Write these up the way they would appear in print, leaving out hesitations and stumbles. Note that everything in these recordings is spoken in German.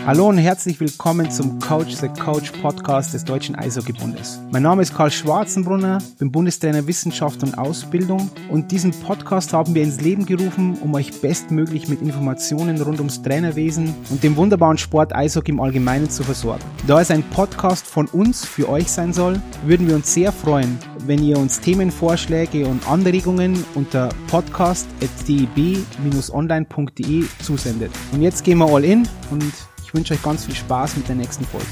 Hallo und herzlich willkommen zum Coach the Coach Podcast des Deutschen Eishockeybundes. Mein Name ist Karl Schwarzenbrunner, bin Bundestrainer Wissenschaft und Ausbildung und diesen Podcast haben wir ins Leben gerufen, um euch bestmöglich mit Informationen rund ums Trainerwesen und dem wunderbaren Sport Eishockey im Allgemeinen zu versorgen. Da es ein Podcast von uns für euch sein soll, würden wir uns sehr freuen, wenn ihr uns Themenvorschläge und Anregungen unter podcast@deb-online.de zusendet. Und jetzt gehen wir all in und ich wünsche euch ganz viel Spaß mit der nächsten Folge.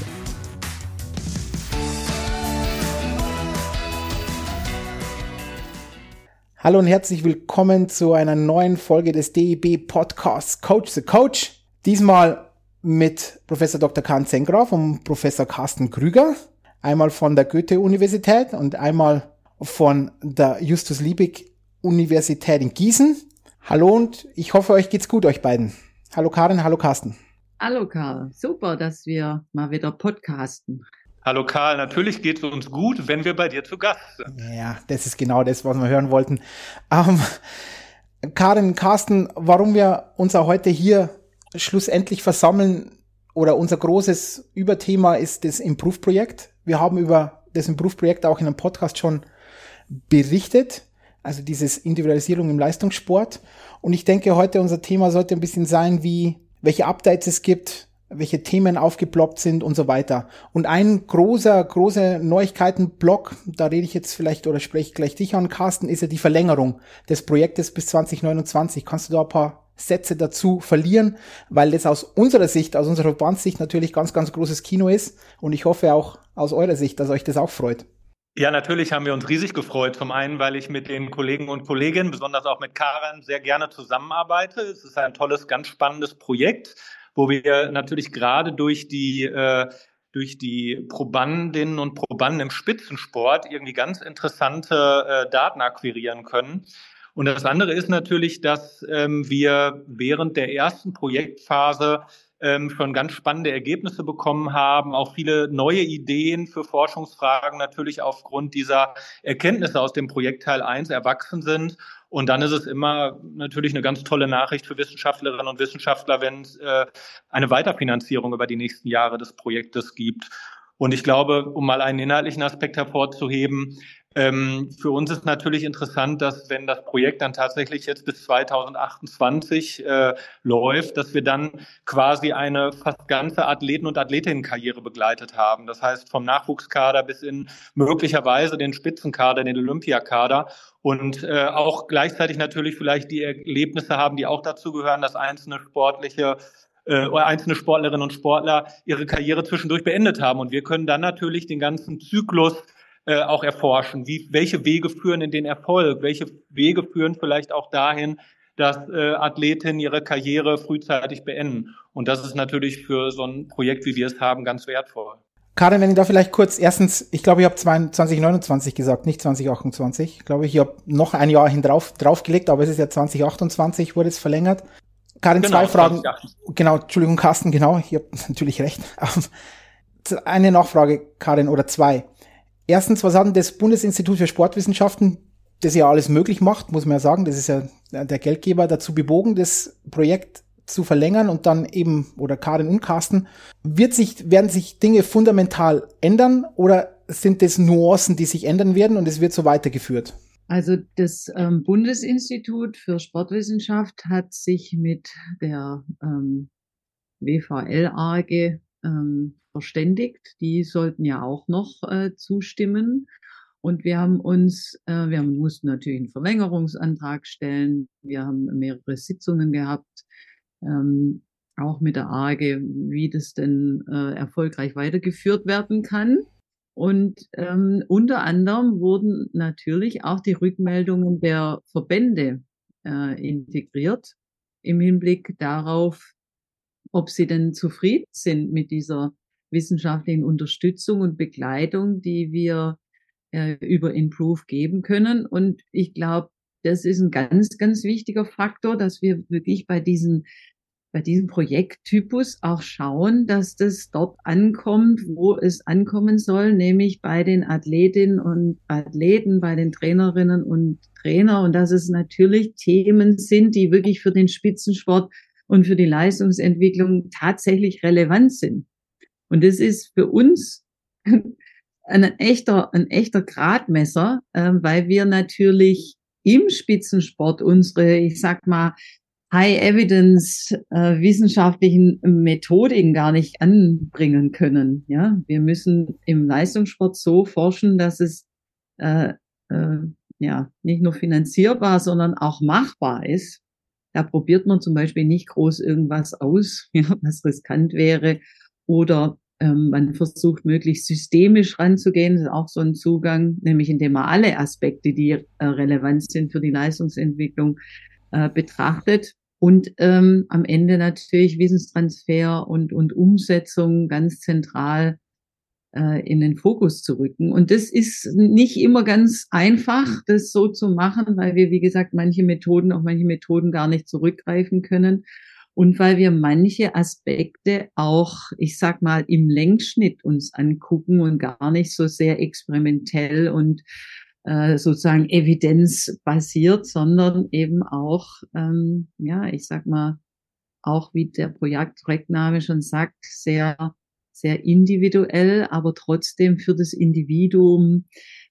Hallo und herzlich willkommen zu einer neuen Folge des DEB Podcasts Coach the Coach. Diesmal mit Professor Dr. Karin Zengraf und Professor Carsten Krüger. Einmal von der Goethe-Universität und einmal von der Justus-Liebig-Universität in Gießen. Hallo und ich hoffe, euch geht's gut, euch beiden. Hallo Karin, hallo Carsten. Hallo Karl, super, dass wir mal wieder podcasten. Hallo Karl, natürlich geht es uns gut, wenn wir bei dir zu Gast sind. Ja, das ist genau das, was wir hören wollten. Karin, Carsten, warum wir uns auch heute hier schlussendlich versammeln oder unser großes Überthema ist das Improve-Projekt. Wir haben über das Improve-Projekt auch in einem Podcast schon berichtet, also dieses Individualisierung im Leistungssport. Und ich denke, heute unser Thema sollte ein bisschen sein, welche Updates es gibt, welche Themen aufgeploppt sind und so weiter. Und ein großer Neuigkeitenblock, da rede ich jetzt vielleicht oder spreche ich gleich dich an, Carsten, ist ja die Verlängerung des Projektes bis 2029. Kannst du da ein paar Sätze dazu verlieren? Weil das aus unserer Sicht, aus unserer Verbandssicht natürlich ganz, ganz großes Kino ist. Und ich hoffe auch aus eurer Sicht, dass euch das auch freut. Ja, natürlich haben wir uns riesig gefreut. Zum einen, weil ich mit den Kollegen und Kolleginnen, besonders auch mit Karin, sehr gerne zusammenarbeite. Es ist ein tolles, ganz spannendes Projekt, wo wir natürlich gerade durch die Probandinnen und Probanden im Spitzensport irgendwie ganz interessante Daten akquirieren können. Und das andere ist natürlich, dass wir während der ersten Projektphase schon ganz spannende Ergebnisse bekommen haben, auch viele neue Ideen für Forschungsfragen natürlich aufgrund dieser Erkenntnisse aus dem Projekt Teil 1 erwachsen sind. Und dann ist es immer natürlich eine ganz tolle Nachricht für Wissenschaftlerinnen und Wissenschaftler, wenn es eine Weiterfinanzierung über die nächsten Jahre des Projektes gibt. Und ich glaube, um mal einen inhaltlichen Aspekt hervorzuheben, für uns ist natürlich interessant, dass wenn das Projekt dann tatsächlich jetzt bis 2028 läuft, dass wir dann quasi eine fast ganze Athleten- und Athletinnenkarriere begleitet haben. Das heißt vom Nachwuchskader bis in möglicherweise den Spitzenkader, den Olympiakader und auch gleichzeitig natürlich vielleicht die Erlebnisse haben, die auch dazu gehören, dass einzelne Sportlerinnen und Sportler ihre Karriere zwischendurch beendet haben. Und wir können dann natürlich den ganzen Zyklus auch erforschen. Welche Wege führen in den Erfolg? Welche Wege führen vielleicht auch dahin, dass Athletinnen ihre Karriere frühzeitig beenden? Und das ist natürlich für so ein Projekt, wie wir es haben, ganz wertvoll. Karin, wenn ich da vielleicht kurz, erstens, ich glaube, ich habe 2029 gesagt, nicht 2028. Ich glaube, ich habe noch ein Jahr draufgelegt, aber es ist ja 2028, wurde es verlängert. Karin, genau, zwei Fragen. 2028. Genau, Entschuldigung, Carsten, genau, ich habe natürlich recht. Eine Nachfrage, Karin, oder zwei. Erstens, was hat denn das Bundesinstitut für Sportwissenschaften, das ja alles möglich macht, muss man ja sagen, das ist ja der Geldgeber, dazu bewogen, das Projekt zu verlängern und dann eben, oder Karin und Carsten, werden sich Dinge fundamental ändern oder sind das Nuancen, die sich ändern werden und es wird so weitergeführt? Also das Bundesinstitut für Sportwissenschaft hat sich mit der WVL-AG verständigt. Die sollten ja auch noch zustimmen. Und wir mussten natürlich einen Verlängerungsantrag stellen. Wir haben mehrere Sitzungen gehabt, auch mit der AG, wie das denn erfolgreich weitergeführt werden kann. Und unter anderem wurden natürlich auch die Rückmeldungen der Verbände integriert im Hinblick darauf, ob sie denn zufrieden sind mit dieser wissenschaftlichen Unterstützung und Begleitung, die wir über Improve geben können. Und ich glaube, das ist ein ganz, ganz wichtiger Faktor, dass wir wirklich bei diesem Projekttypus auch schauen, dass das dort ankommt, wo es ankommen soll, nämlich bei den Athletinnen und Athleten, bei den Trainerinnen und Trainer und dass es natürlich Themen sind, die wirklich für den Spitzensport und für die Leistungsentwicklung tatsächlich relevant sind. Und das ist für uns ein echter Gradmesser, weil wir natürlich im Spitzensport unsere, ich sag mal, High-Evidence wissenschaftlichen Methodiken gar nicht anbringen können. Ja, wir müssen im Leistungssport so forschen, dass es ja nicht nur finanzierbar, sondern auch machbar ist. Da probiert man zum Beispiel nicht groß irgendwas aus, ja, was riskant wäre, oder man versucht möglichst systemisch ranzugehen. Das ist auch so ein Zugang, nämlich indem man alle Aspekte, die relevant sind für die Leistungsentwicklung, betrachtet. Und am Ende natürlich Wissenstransfer und Umsetzung ganz zentral in den Fokus zu rücken. Und das ist nicht immer ganz einfach, das so zu machen, weil wir, wie gesagt, auf manche Methoden gar nicht zurückgreifen können. Und weil wir manche Aspekte auch, ich sag mal, im Längsschnitt uns angucken und gar nicht so sehr experimentell und sozusagen evidenzbasiert, sondern eben auch, ja, ich sag mal, auch wie der Projektname schon sagt, sehr, sehr individuell, aber trotzdem für das Individuum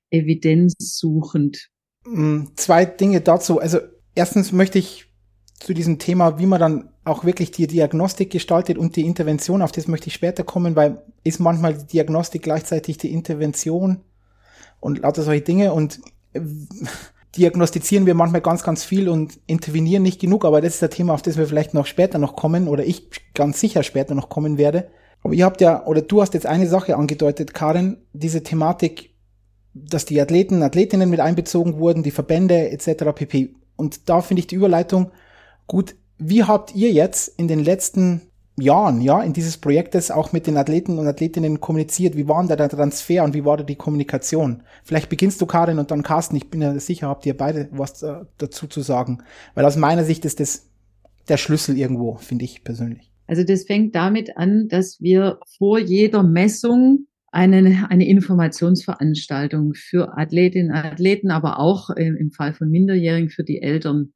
evidenzsuchend. Zwei Dinge dazu. Also erstens möchte ich zu diesem Thema, wie man dann auch wirklich die Diagnostik gestaltet und die Intervention, auf das möchte ich später kommen, weil ist manchmal die Diagnostik gleichzeitig die Intervention und lauter solche Dinge, und diagnostizieren wir manchmal ganz, ganz viel und intervenieren nicht genug, aber das ist ein Thema, auf das wir vielleicht noch später noch kommen, oder ich ganz sicher später noch kommen werde. Aber ihr habt ja, oder du hast jetzt eine Sache angedeutet, Karin, diese Thematik, dass die Athleten, Athletinnen mit einbezogen wurden, die Verbände etc. pp. Und da finde ich die Überleitung gut. Wie habt ihr jetzt in den letzten Jahren, ja, in dieses Projektes auch mit den Athleten und Athletinnen kommuniziert? Wie war denn da der Transfer und wie war da die Kommunikation? Vielleicht beginnst du, Karin, und dann Carsten. Ich bin ja sicher, habt ihr beide was dazu zu sagen. Weil aus meiner Sicht ist das der Schlüssel irgendwo, finde ich persönlich. Also das fängt damit an, dass wir vor jeder Messung eine Informationsveranstaltung für Athletinnen und Athleten, aber auch im Fall von Minderjährigen für die Eltern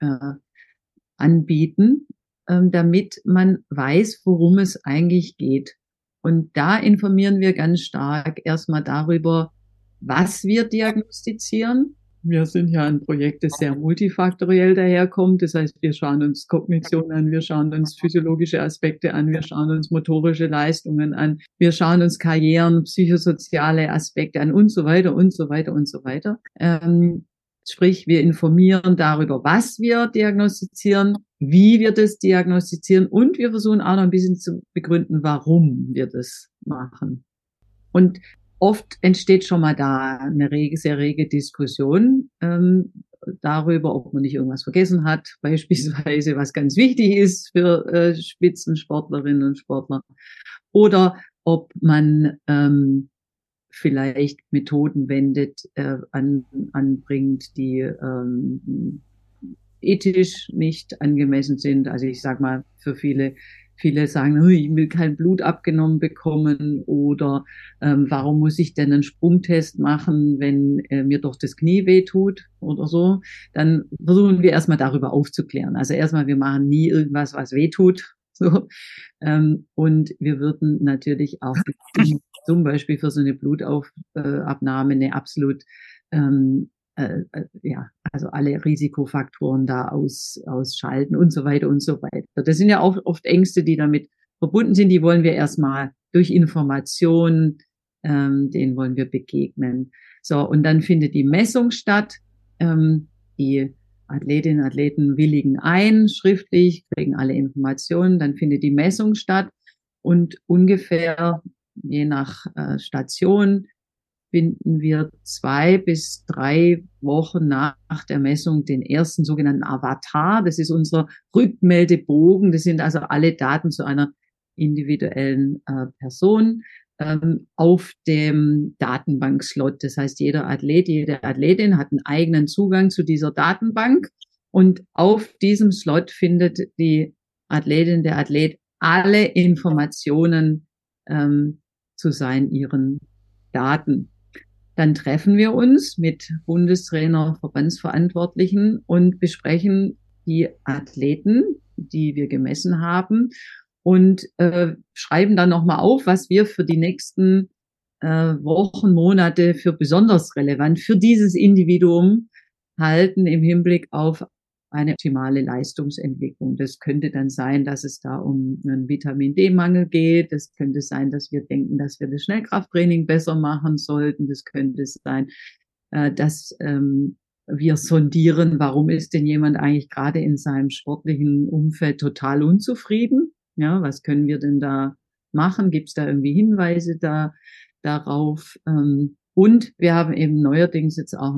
anbieten, damit man weiß, worum es eigentlich geht. Und da informieren wir ganz stark erstmal darüber, was wir diagnostizieren. Wir sind ja ein Projekt, das sehr multifaktoriell daherkommt. Das heißt, wir schauen uns Kognition an, wir schauen uns physiologische Aspekte an, wir schauen uns motorische Leistungen an, wir schauen uns Karrieren, psychosoziale Aspekte an und so weiter und so weiter und so weiter. Sprich, wir informieren darüber, was wir diagnostizieren, wie wir das diagnostizieren, und wir versuchen auch noch ein bisschen zu begründen, warum wir das machen. Und oft entsteht schon mal da eine sehr rege Diskussion darüber, ob man nicht irgendwas vergessen hat, beispielsweise was ganz wichtig ist für Spitzensportlerinnen und Sportler, oder ob man vielleicht Methoden anbringt, die ethisch nicht angemessen sind. Also ich sag mal, für viele sagen, ich will kein Blut abgenommen bekommen, oder warum muss ich denn einen Sprungtest machen, wenn mir doch das Knie wehtut oder so. Dann versuchen wir erstmal darüber aufzuklären. Also erstmal, wir machen nie irgendwas, was wehtut. So. Und wir würden natürlich auch zum Beispiel für so eine Blutabnahme eine absolut ja, also alle Risikofaktoren da ausschalten und so weiter und so weiter. Das sind ja auch oft Ängste, die damit verbunden sind. Die wollen wir erstmal durch Information, denen wollen wir begegnen. So, und dann findet die Messung statt. Die Athletinnen und Athleten willigen ein, schriftlich, kriegen alle Informationen. Dann findet die Messung statt, und ungefähr, je nach Station, finden wir 2 bis 3 Wochen nach der Messung den ersten sogenannten Avatar. Das ist unser Rückmeldebogen. Das sind also alle Daten zu einer individuellen Person auf dem Datenbankslot. Das heißt, jeder Athlet, jede Athletin hat einen eigenen Zugang zu dieser Datenbank, und auf diesem Slot findet die Athletin, der Athlet alle Informationen zu ihren Daten. Dann treffen wir uns mit Bundestrainer, Verbandsverantwortlichen und besprechen die Athleten die wir gemessen haben und schreiben dann nochmal auf, was wir für die nächsten Wochen, Monate für besonders relevant für dieses Individuum halten im Hinblick auf eine optimale Leistungsentwicklung. Das könnte dann sein, dass es da um einen Vitamin-D-Mangel geht. Das könnte sein, dass wir denken, dass wir das Schnellkrafttraining besser machen sollten. Das könnte sein, dass wir sondieren, warum ist denn jemand eigentlich gerade in seinem sportlichen Umfeld total unzufrieden? Ja, was können wir denn da machen? Gibt es da irgendwie Hinweise darauf? Und wir haben eben neuerdings jetzt auch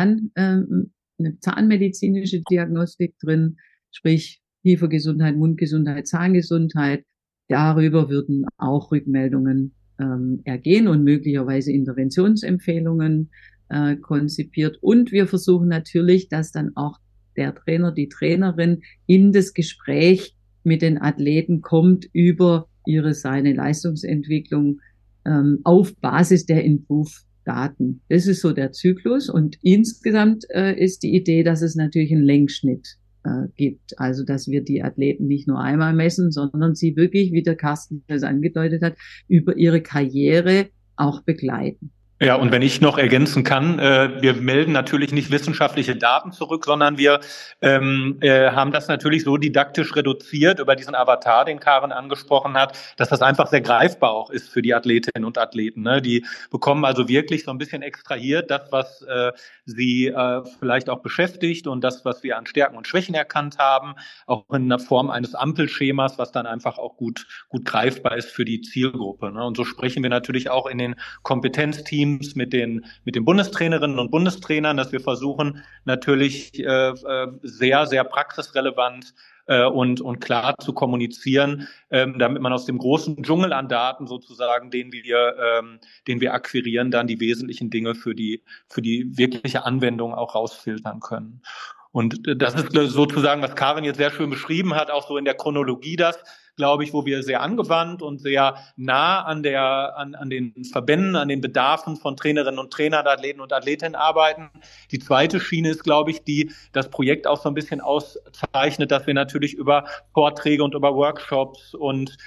eine zahnmedizinische Diagnostik drin, sprich Kiefergesundheit, Mundgesundheit, Zahngesundheit. Darüber würden auch Rückmeldungen ergehen und möglicherweise Interventionsempfehlungen konzipiert. Und wir versuchen natürlich, dass dann auch der Trainer, die Trainerin in das Gespräch mit den Athleten kommt über seine Leistungsentwicklung auf Basis der Improve-Daten. Das ist so der Zyklus. Und insgesamt ist die Idee, dass es natürlich einen Längsschnitt gibt. Also, dass wir die Athleten nicht nur einmal messen, sondern sie wirklich, wie der Carsten das angedeutet hat, über ihre Karriere auch begleiten. Ja, und wenn ich noch ergänzen kann, wir melden natürlich nicht wissenschaftliche Daten zurück, sondern wir haben das natürlich so didaktisch reduziert über diesen Avatar, den Karen angesprochen hat, dass das einfach sehr greifbar auch ist für die Athletinnen und Athleten. Ne? Die bekommen also wirklich so ein bisschen extrahiert das, was sie vielleicht auch beschäftigt und das, was wir an Stärken und Schwächen erkannt haben, auch in der Form eines Ampelschemas, was dann einfach auch gut greifbar ist für die Zielgruppe. Ne? Und so sprechen wir natürlich auch in den Kompetenzteams mit den Bundestrainerinnen und Bundestrainern, dass wir versuchen, natürlich sehr, sehr praxisrelevant und klar zu kommunizieren, damit man aus dem großen Dschungel an Daten sozusagen, den wir akquirieren, dann die wesentlichen Dinge für die wirkliche Anwendung auch rausfiltern können. Und das ist sozusagen, was Karin jetzt sehr schön beschrieben hat, auch so in der Chronologie das, glaube ich, wo wir sehr angewandt und sehr nah an den Verbänden, an den Bedarfen von Trainerinnen und Trainern, Athleten und Athletinnen arbeiten. Die zweite Schiene ist, glaube ich, die das Projekt auch so ein bisschen auszeichnet, dass wir natürlich über Vorträge und über Workshops und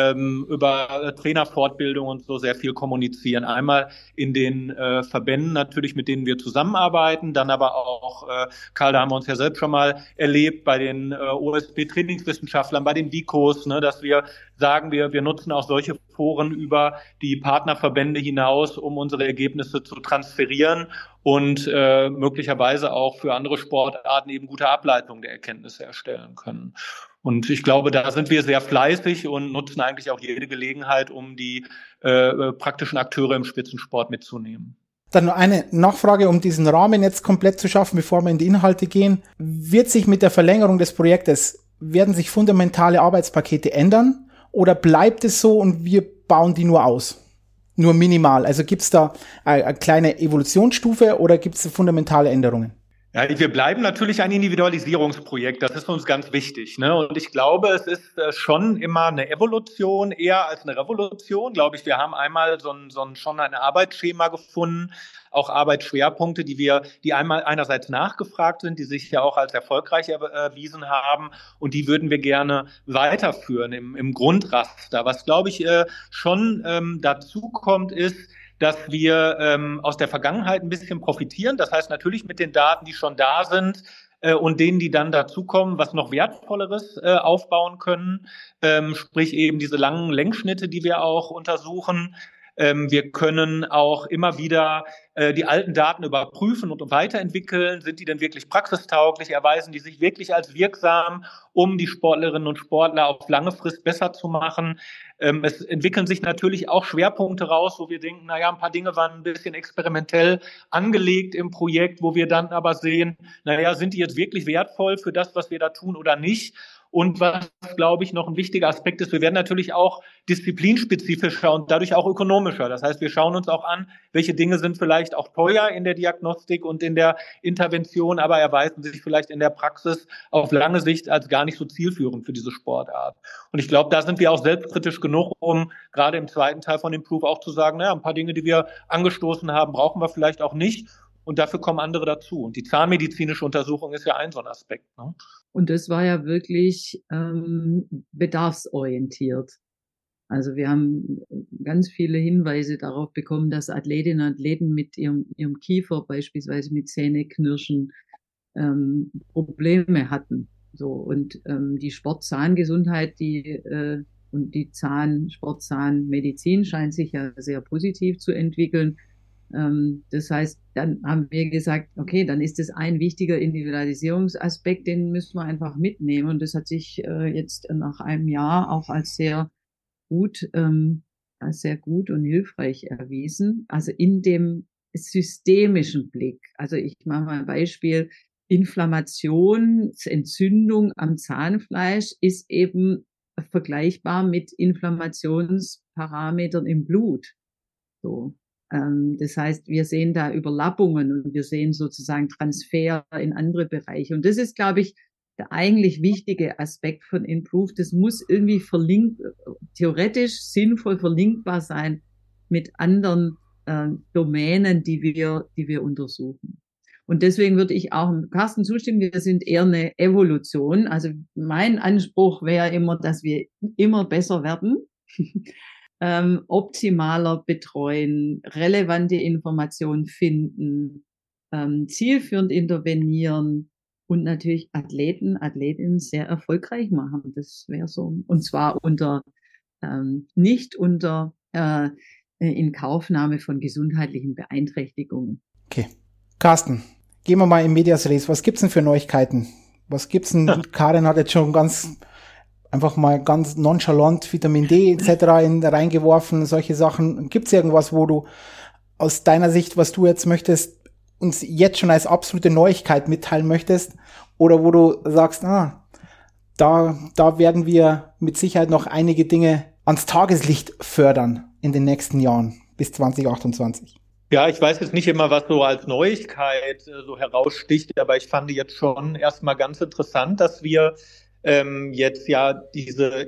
über Trainerfortbildung und so sehr viel kommunizieren. Einmal in den Verbänden natürlich, mit denen wir zusammenarbeiten, dann aber auch, Karl, da haben wir uns ja selbst schon mal erlebt, bei den OSP-Trainingswissenschaftlern, bei den VICOs, ne, dass wir sagen, wir nutzen auch solche Foren über die Partnerverbände hinaus, um unsere Ergebnisse zu transferieren und möglicherweise auch für andere Sportarten eben gute Ableitungen der Erkenntnisse erstellen können. Und ich glaube, da sind wir sehr fleißig und nutzen eigentlich auch jede Gelegenheit, um die praktischen Akteure im Spitzensport mitzunehmen. Dann noch eine Nachfrage, um diesen Rahmen jetzt komplett zu schaffen, bevor wir in die Inhalte gehen. Wird sich mit der Verlängerung des Projektes, werden sich fundamentale Arbeitspakete ändern oder bleibt es so und wir bauen die nur aus? Nur minimal. Also gibt es da eine kleine Evolutionsstufe oder gibt es fundamentale Änderungen? Ja, wir bleiben natürlich ein Individualisierungsprojekt, das ist uns ganz wichtig, ne? Und ich glaube, es ist schon immer eine Evolution eher als eine Revolution. Glaube ich, wir haben einmal schon ein Arbeitsschema gefunden, auch Arbeitsschwerpunkte, die einmal einerseits nachgefragt sind, die sich ja auch als erfolgreich erwiesen haben, und die würden wir gerne weiterführen im Grundraster. Was, glaube ich, schon dazu kommt, ist, dass wir aus der Vergangenheit ein bisschen profitieren. Das heißt natürlich mit den Daten, die schon da sind und denen, die dann dazukommen, was noch Wertvolleres aufbauen können. Sprich eben diese langen Längsschnitte, die wir auch untersuchen. Wir können auch immer wieder die alten Daten überprüfen und weiterentwickeln. Sind die denn wirklich praxistauglich? Erweisen die sich wirklich als wirksam, um die Sportlerinnen und Sportler auf lange Frist besser zu machen? Es entwickeln sich natürlich auch Schwerpunkte raus, wo wir denken, naja, ein paar Dinge waren ein bisschen experimentell angelegt im Projekt, wo wir dann aber sehen, naja, sind die jetzt wirklich wertvoll für das, was wir da tun oder nicht? Und was, glaube ich, noch ein wichtiger Aspekt ist, wir werden natürlich auch disziplinspezifischer und dadurch auch ökonomischer. Das heißt, wir schauen uns auch an, welche Dinge sind vielleicht auch teuer in der Diagnostik und in der Intervention, aber erweisen sich vielleicht in der Praxis auf lange Sicht als gar nicht so zielführend für diese Sportart. Und ich glaube, da sind wir auch selbstkritisch genug, um gerade im zweiten Teil von Improve auch zu sagen, naja, ein paar Dinge, die wir angestoßen haben, brauchen wir vielleicht auch nicht. und dafür kommen andere dazu. Und die zahnmedizinische Untersuchung ist ja ein so ein Aspekt. Ne? Und das war ja wirklich bedarfsorientiert. Also wir haben ganz viele Hinweise darauf bekommen, dass Athletinnen und Athleten mit ihrem Kiefer, beispielsweise mit Zähneknirschen, Probleme hatten. So, und die Sport-Zahngesundheit, und die Sport-Zahnmedizin scheint sich ja sehr positiv zu entwickeln. Das heißt, dann haben wir gesagt, okay, dann ist das ein wichtiger Individualisierungsaspekt, den müssen wir einfach mitnehmen. Und das hat sich jetzt nach einem Jahr auch als sehr gut und hilfreich erwiesen. Also in dem systemischen Blick. Also ich mache mal ein Beispiel. Inflammationsentzündung am Zahnfleisch ist eben vergleichbar mit Inflammationsparametern im Blut. So. Das heißt, wir sehen da Überlappungen und wir sehen sozusagen Transfer in andere Bereiche. Und das ist, glaube ich, der eigentlich wichtige Aspekt von Improve. Das muss irgendwie theoretisch sinnvoll verlinkbar sein mit anderen Domänen, die wir untersuchen. Und deswegen würde ich auch Carsten zustimmen, wir sind eher eine Evolution. Also mein Anspruch wäre immer, dass wir immer besser werden. Optimaler betreuen, relevante Informationen finden, zielführend intervenieren und natürlich Athletinnen sehr erfolgreich machen. Das wäre so. Und zwar nicht unter Inkaufnahme von gesundheitlichen Beeinträchtigungen. Okay. Carsten, gehen wir mal in Medias Res. Was gibt's denn für Neuigkeiten? Was gibt's denn? Ja. Karin hat jetzt schon einfach mal ganz nonchalant Vitamin D etc. reingeworfen, solche Sachen. Gibt's irgendwas, wo du aus deiner Sicht, was du jetzt möchtest, uns jetzt schon als absolute Neuigkeit mitteilen möchtest? Oder wo du sagst, da werden wir mit Sicherheit noch einige Dinge ans Tageslicht fördern in den nächsten Jahren bis 2028? Ja, ich weiß jetzt nicht immer, was so als Neuigkeit so heraussticht, aber ich fand jetzt schon erstmal ganz interessant, dass wir jetzt ja diese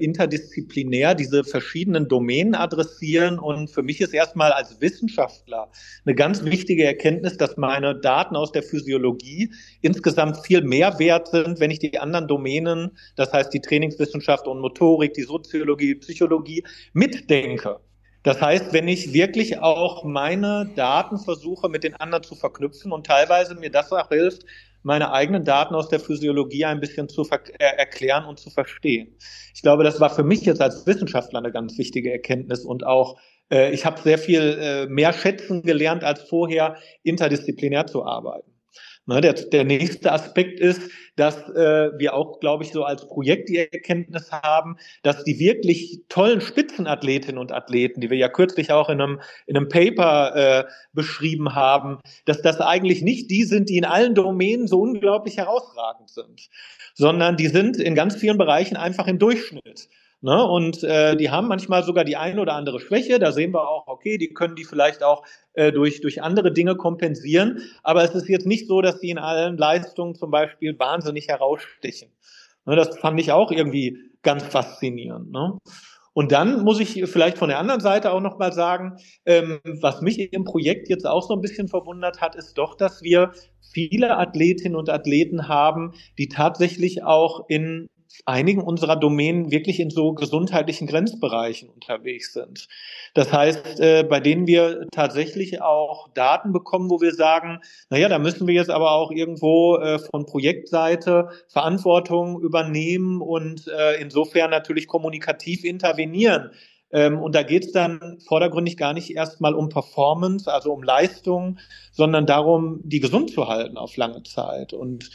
verschiedenen Domänen adressieren. Und für mich ist erstmal als Wissenschaftler eine ganz wichtige Erkenntnis, dass meine Daten aus der Physiologie insgesamt viel mehr wert sind, wenn ich die anderen Domänen, das heißt die Trainingswissenschaft und Motorik, die Soziologie, Psychologie, mitdenke. Das heißt, wenn ich wirklich auch meine Daten versuche, mit den anderen zu verknüpfen und teilweise mir das auch hilft, meine eigenen Daten aus der Physiologie ein bisschen zu erklären und zu verstehen. Ich glaube, das war für mich jetzt als Wissenschaftler eine ganz wichtige Erkenntnis und auch, ich habe sehr viel mehr schätzen gelernt, als vorher interdisziplinär zu arbeiten. Ne, der nächste Aspekt ist, dass wir auch, glaube ich, so als Projekt die Erkenntnis haben, dass die wirklich tollen Spitzenathletinnen und Athleten, die wir ja kürzlich auch in einem Paper beschrieben haben, dass das eigentlich nicht die sind, die in allen Domänen so unglaublich herausragend sind, sondern die sind in ganz vielen Bereichen einfach im Durchschnitt. Ne? Und die haben manchmal sogar die eine oder andere Schwäche. Da sehen wir auch, okay, die können die vielleicht auch durch andere Dinge kompensieren. Aber es ist jetzt nicht so, dass die in allen Leistungen zum Beispiel wahnsinnig herausstechen. Ne? Das fand ich auch irgendwie ganz faszinierend. Ne? Und dann muss ich vielleicht von der anderen Seite auch nochmal sagen, was mich im Projekt jetzt auch so ein bisschen verwundert hat, ist doch, dass wir viele Athletinnen und Athleten haben, die tatsächlich auch in einigen unserer Domänen wirklich in so gesundheitlichen Grenzbereichen unterwegs sind. Das heißt, bei denen wir tatsächlich auch Daten bekommen, wo wir sagen, naja, da müssen wir jetzt aber auch irgendwo von Projektseite Verantwortung übernehmen und insofern natürlich kommunikativ intervenieren. Und da geht es dann vordergründig gar nicht erstmal um Performance, also um Leistung, sondern darum, die gesund zu halten auf lange Zeit. Und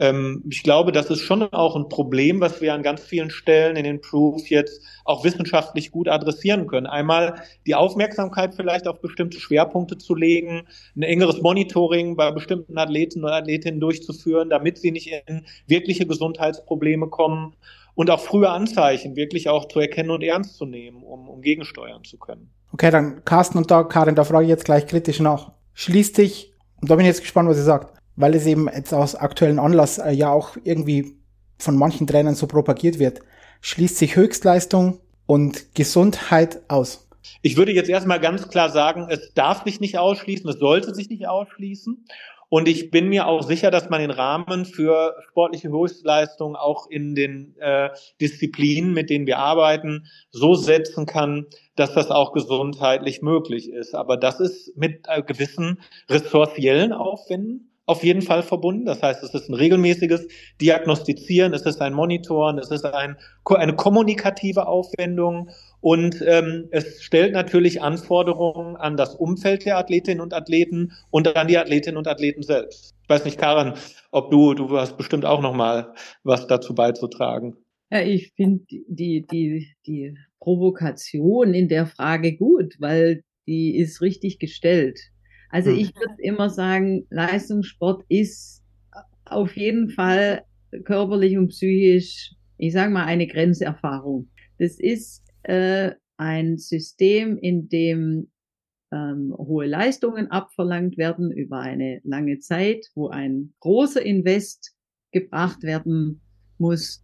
ich glaube, das ist schon auch ein Problem, was wir an ganz vielen Stellen in Improve jetzt auch wissenschaftlich gut adressieren können. Einmal die Aufmerksamkeit vielleicht auf bestimmte Schwerpunkte zu legen, ein engeres Monitoring bei bestimmten Athleten und Athletinnen durchzuführen, damit sie nicht in wirkliche Gesundheitsprobleme kommen. Und auch frühe Anzeichen wirklich auch zu erkennen und ernst zu nehmen, um gegensteuern zu können. Okay, dann Carsten und Karin, da frage ich jetzt gleich kritisch nach. Schließt dich, und da bin ich jetzt gespannt, was ihr sagt, weil es eben jetzt aus aktuellen Anlass ja auch irgendwie von manchen Trainern so propagiert wird, schließt sich Höchstleistung und Gesundheit aus. Ich würde jetzt erstmal ganz klar sagen, es darf sich nicht ausschließen, es sollte sich nicht ausschließen. Und ich bin mir auch sicher, dass man den Rahmen für sportliche Höchstleistung auch in den Disziplinen, mit denen wir arbeiten, so setzen kann, dass das auch gesundheitlich möglich ist. Aber das ist mit gewissen ressourciellen Aufwänden auf jeden Fall verbunden. Das heißt, es ist ein regelmäßiges Diagnostizieren, es ist ein Monitoren, es ist eine kommunikative Aufwendung. Und es stellt natürlich Anforderungen an das Umfeld der Athletinnen und Athleten und an die Athletinnen und Athleten selbst. Ich weiß nicht, Karin, ob du hast bestimmt auch noch mal was dazu beizutragen. Ja, ich finde die Provokation in der Frage gut, weil die ist richtig gestellt. Also ich würde immer sagen, Leistungssport ist auf jeden Fall körperlich und psychisch, ich sage mal, eine Grenzerfahrung. Das ist ein System, in dem hohe Leistungen abverlangt werden über eine lange Zeit, wo ein großer Invest gebracht werden muss,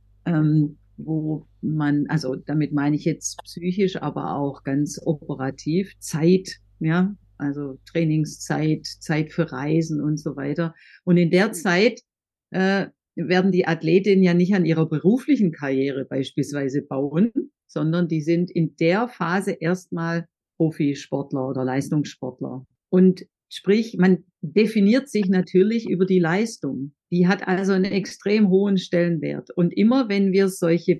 wo man, also damit meine ich jetzt psychisch, aber auch ganz operativ, Zeit, ja, also Trainingszeit, Zeit für Reisen und so weiter. Und in der Zeit werden die Athletinnen ja nicht an ihrer beruflichen Karriere beispielsweise bauen, sondern die sind in der Phase erstmal Profisportler oder Leistungssportler. Und sprich, man definiert sich natürlich über die Leistung. Die hat also einen extrem hohen Stellenwert. Und immer wenn wir solche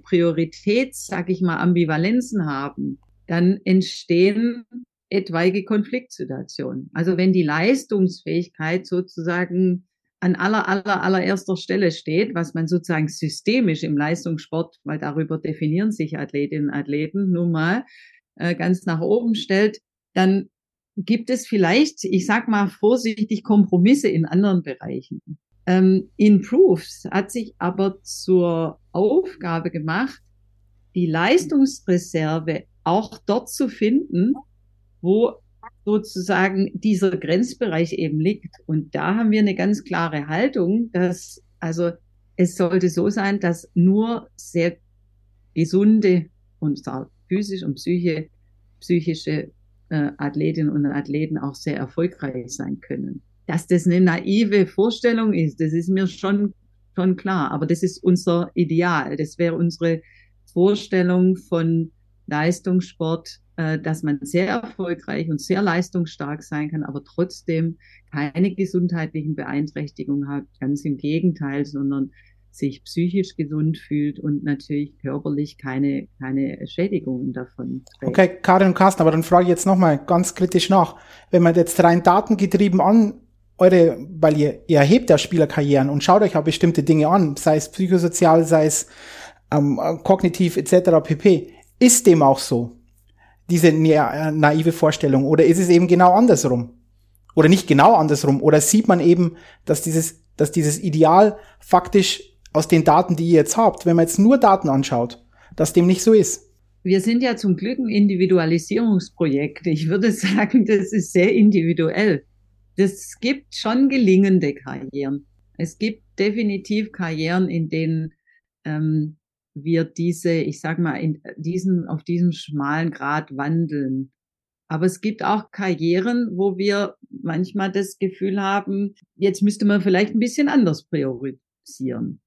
sag ich mal, Ambivalenzen haben, dann entstehen etwaige Konfliktsituationen. Also wenn die Leistungsfähigkeit sozusagen an allererster Stelle steht, was man sozusagen systemisch im Leistungssport, weil darüber definieren sich Athletinnen und Athleten nun mal, ganz nach oben stellt, dann gibt es vielleicht, ich sag mal vorsichtig, Kompromisse in anderen Bereichen. Improves hat sich aber zur Aufgabe gemacht, die Leistungsreserve auch dort zu finden, wo sozusagen dieser Grenzbereich eben liegt. Und da haben wir eine ganz klare Haltung, dass, also es sollte so sein, dass nur sehr gesunde und physisch und psychische Athletinnen und Athleten auch sehr erfolgreich sein können. Dass das eine naive Vorstellung ist, das ist mir schon klar. Aber das ist unser Ideal. Das wäre unsere Vorstellung von Leistungssport, dass man sehr erfolgreich und sehr leistungsstark sein kann, aber trotzdem keine gesundheitlichen Beeinträchtigungen hat. Ganz im Gegenteil, sondern sich psychisch gesund fühlt und natürlich körperlich keine Schädigungen davon trägt. Okay, Karin und Carsten, aber dann frage ich jetzt nochmal ganz kritisch nach. Wenn man jetzt rein datengetrieben weil ihr erhebt ja Spielerkarrieren und schaut euch auch bestimmte Dinge an, sei es psychosozial, sei es kognitiv etc. pp. Ist dem auch so? Diese naive Vorstellung? Oder ist es eben genau andersrum? Oder nicht genau andersrum? Oder sieht man eben, dass dieses Ideal faktisch aus den Daten, die ihr jetzt habt, wenn man jetzt nur Daten anschaut, dass dem nicht so ist? Wir sind ja zum Glück ein Individualisierungsprojekt. Ich würde sagen, das ist sehr individuell. Es gibt schon gelingende Karrieren. Es gibt definitiv Karrieren, in denen wir ich sag mal, auf diesem schmalen Grat wandeln. Aber es gibt auch Karrieren, wo wir manchmal das Gefühl haben, jetzt müsste man vielleicht ein bisschen anders priorisieren.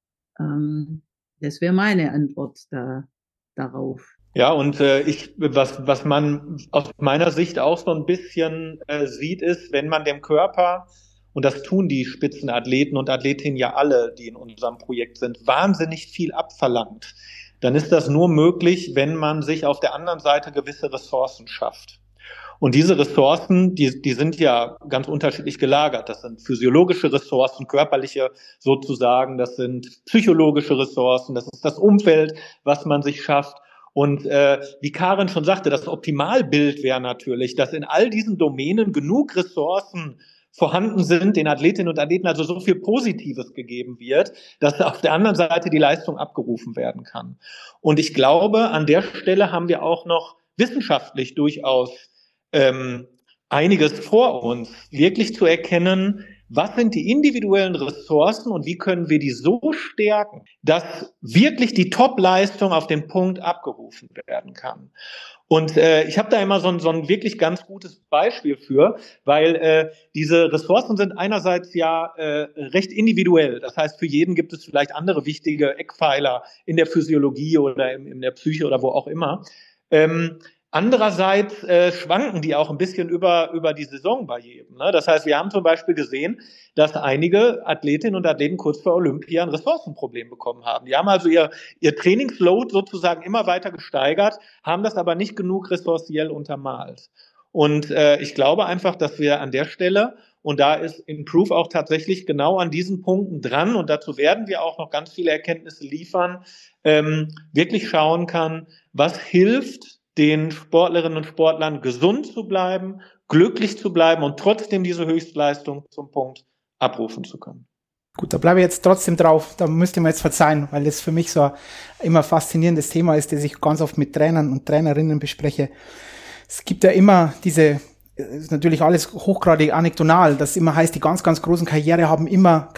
Das wäre meine Antwort darauf. Ja, und was man aus meiner Sicht auch so ein bisschen sieht, ist, wenn man dem Körper, und das tun die Spitzenathleten und Athletinnen ja alle, die in unserem Projekt sind, wahnsinnig viel abverlangt, dann ist das nur möglich, wenn man sich auf der anderen Seite gewisse Ressourcen schafft. Und diese Ressourcen, die sind ja ganz unterschiedlich gelagert. Das sind physiologische Ressourcen, körperliche sozusagen, das sind psychologische Ressourcen, das ist das Umfeld, was man sich schafft. Und wie Karin schon sagte, das Optimalbild wäre natürlich, dass in all diesen Domänen genug Ressourcen vorhanden sind, den Athletinnen und Athleten also so viel Positives gegeben wird, dass auf der anderen Seite die Leistung abgerufen werden kann. Und ich glaube, an der Stelle haben wir auch noch wissenschaftlich durchaus einiges vor uns, wirklich zu erkennen, was sind die individuellen Ressourcen und wie können wir die so stärken, dass wirklich die Top-Leistung auf den Punkt abgerufen werden kann. Und ich habe da immer so ein wirklich ganz gutes Beispiel für, weil diese Ressourcen sind einerseits ja recht individuell. Das heißt, für jeden gibt es vielleicht andere wichtige Eckpfeiler in der Physiologie oder in der Psyche oder wo auch immer. Andererseits schwanken die auch ein bisschen über die Saison bei jedem. Ne? Das heißt, wir haben zum Beispiel gesehen, dass einige Athletinnen und Athleten kurz vor Olympia ein Ressourcenproblem bekommen haben. Die haben also ihr Trainingsload sozusagen immer weiter gesteigert, haben das aber nicht genug ressourciell untermalt. Und ich glaube einfach, dass wir an der Stelle, und da ist Improve auch tatsächlich genau an diesen Punkten dran, und dazu werden wir auch noch ganz viele Erkenntnisse liefern, wirklich schauen kann, was hilft den Sportlerinnen und Sportlern gesund zu bleiben, glücklich zu bleiben und trotzdem diese Höchstleistung zum Punkt abrufen zu können. Gut, da bleibe ich jetzt trotzdem drauf. Da müsst ihr mir jetzt verzeihen, weil das für mich so ein immer faszinierendes Thema ist, das ich ganz oft mit Trainern und Trainerinnen bespreche. Es gibt ja immer diese, ist natürlich alles hochgradig anekdotal, das immer heißt, die ganz, ganz großen Karrieren haben immer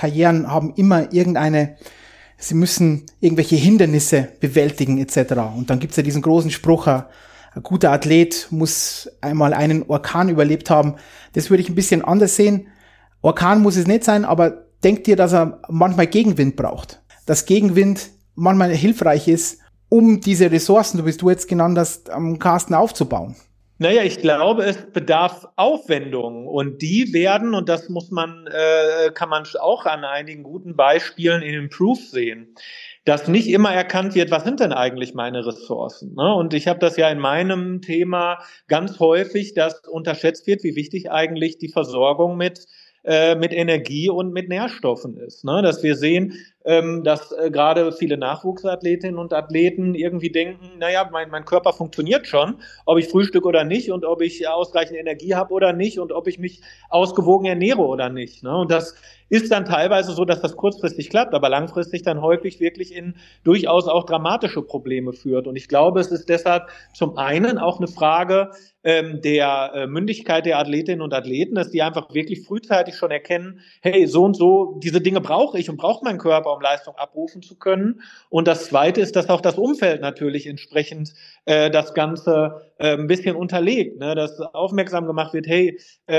sie müssen irgendwelche Hindernisse bewältigen etc. Und dann gibt's ja diesen großen Spruch, ein guter Athlet muss einmal einen Orkan überlebt haben. Das würde ich ein bisschen anders sehen. Orkan muss es nicht sein, aber denkt ihr, dass er manchmal Gegenwind braucht? Dass Gegenwind manchmal hilfreich ist, um diese Ressourcen, so wie du jetzt genannt hast, am Carsten aufzubauen? Naja, ich glaube, es bedarf Aufwendungen und die werden, und das kann man auch an einigen guten Beispielen in Improve sehen, dass nicht immer erkannt wird, was sind denn eigentlich meine Ressourcen? Ne? Und ich habe das ja in meinem Thema ganz häufig, dass unterschätzt wird, wie wichtig eigentlich die Versorgung mit Energie und mit Nährstoffen ist. Ne? Dass wir sehen, dass gerade viele Nachwuchsathletinnen und Athleten irgendwie denken, naja, mein Körper funktioniert schon, ob ich frühstücke oder nicht und ob ich ausreichend Energie habe oder nicht und ob ich mich ausgewogen ernähre oder nicht. Ne? Und das ist dann teilweise so, dass das kurzfristig klappt, aber langfristig dann häufig wirklich in durchaus auch dramatische Probleme führt. Und ich glaube, es ist deshalb zum einen auch eine Frage der Mündigkeit der Athletinnen und Athleten, dass die einfach wirklich frühzeitig schon erkennen, hey, so und so, diese Dinge brauche ich und braucht mein Körper, um Leistung abrufen zu können. Und das Zweite ist, dass auch das Umfeld natürlich entsprechend das Ganze ein bisschen unterlegt, ne? Dass aufmerksam gemacht wird, hey,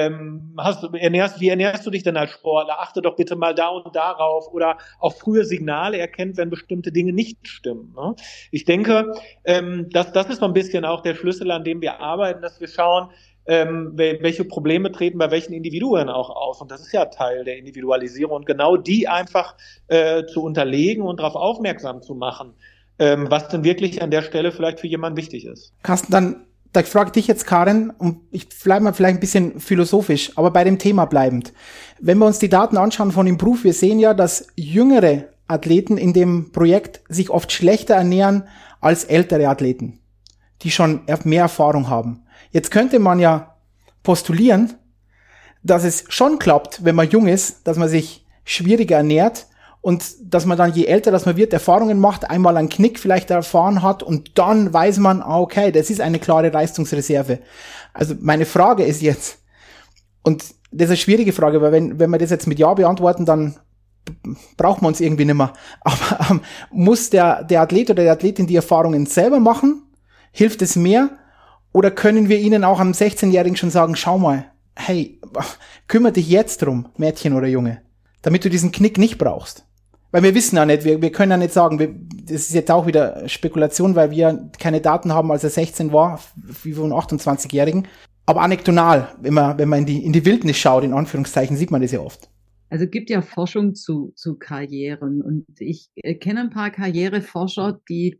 wie ernährst du dich denn als Sportler? Achte doch bitte mal da und darauf, oder auch frühe Signale erkennt, wenn bestimmte Dinge nicht stimmen. Ne? Ich denke, das ist so ein bisschen auch der Schlüssel, an dem wir arbeiten, dass wir schauen, welche Probleme treten bei welchen Individuen auch auf. Und das ist ja Teil der Individualisierung. Und genau die einfach zu unterlegen und darauf aufmerksam zu machen, was denn wirklich an der Stelle vielleicht für jemanden wichtig ist. Carsten, da frage ich dich jetzt, Karin, und ich bleibe mal vielleicht ein bisschen philosophisch, aber bei dem Thema bleibend. Wenn wir uns die Daten anschauen von Improve, wir sehen ja, dass jüngere Athleten in dem Projekt sich oft schlechter ernähren als ältere Athleten, die schon mehr Erfahrung haben. Jetzt könnte man ja postulieren, dass es schon klappt, wenn man jung ist, dass man sich schwieriger ernährt und dass man dann, je älter dass man wird, Erfahrungen macht, einmal einen Knick vielleicht erfahren hat und dann weiß man, okay, das ist eine klare Leistungsreserve. Also meine Frage ist jetzt, und das ist eine schwierige Frage, weil wenn wir das jetzt mit Ja beantworten, dann braucht man uns irgendwie nicht mehr. Aber muss der Athlet oder die Athletin die Erfahrungen selber machen? Hilft es mehr? Oder können wir ihnen auch am 16-Jährigen schon sagen, schau mal, hey, kümmere dich jetzt drum, Mädchen oder Junge, damit du diesen Knick nicht brauchst? Weil wir wissen ja nicht, wir können ja nicht sagen, das ist jetzt auch wieder Spekulation, weil wir keine Daten haben, als er 16 war, wie von 28-Jährigen. Aber anekdotal, wenn man in die Wildnis schaut, in Anführungszeichen, sieht man das ja oft. Also es gibt ja Forschung zu Karrieren und ich kenne ein paar Karriereforscher, die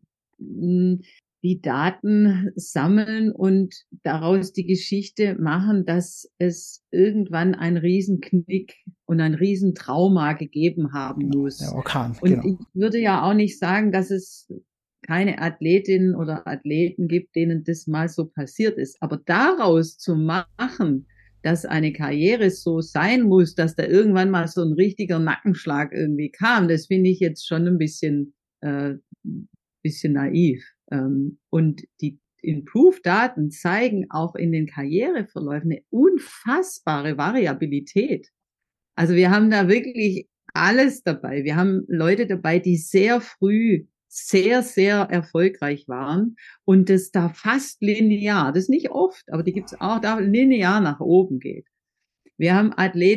Daten sammeln und daraus die Geschichte machen, dass es irgendwann einen Riesenknick und ein Riesentrauma gegeben haben muss. Der Orkan, und genau. Ich würde ja auch nicht sagen, dass es keine Athletinnen oder Athleten gibt, denen das mal so passiert ist. Aber daraus zu machen, dass eine Karriere so sein muss, dass da irgendwann mal so ein richtiger Nackenschlag irgendwie kam, das finde ich jetzt schon ein bisschen naiv. Und die Improve-Daten zeigen auch in den Karriereverläufen eine unfassbare Variabilität. Also wir haben da wirklich alles dabei. Wir haben Leute dabei, die sehr früh sehr, sehr erfolgreich waren und das da fast linear, das ist nicht oft, aber die gibt's auch, da linear nach oben geht. Wir haben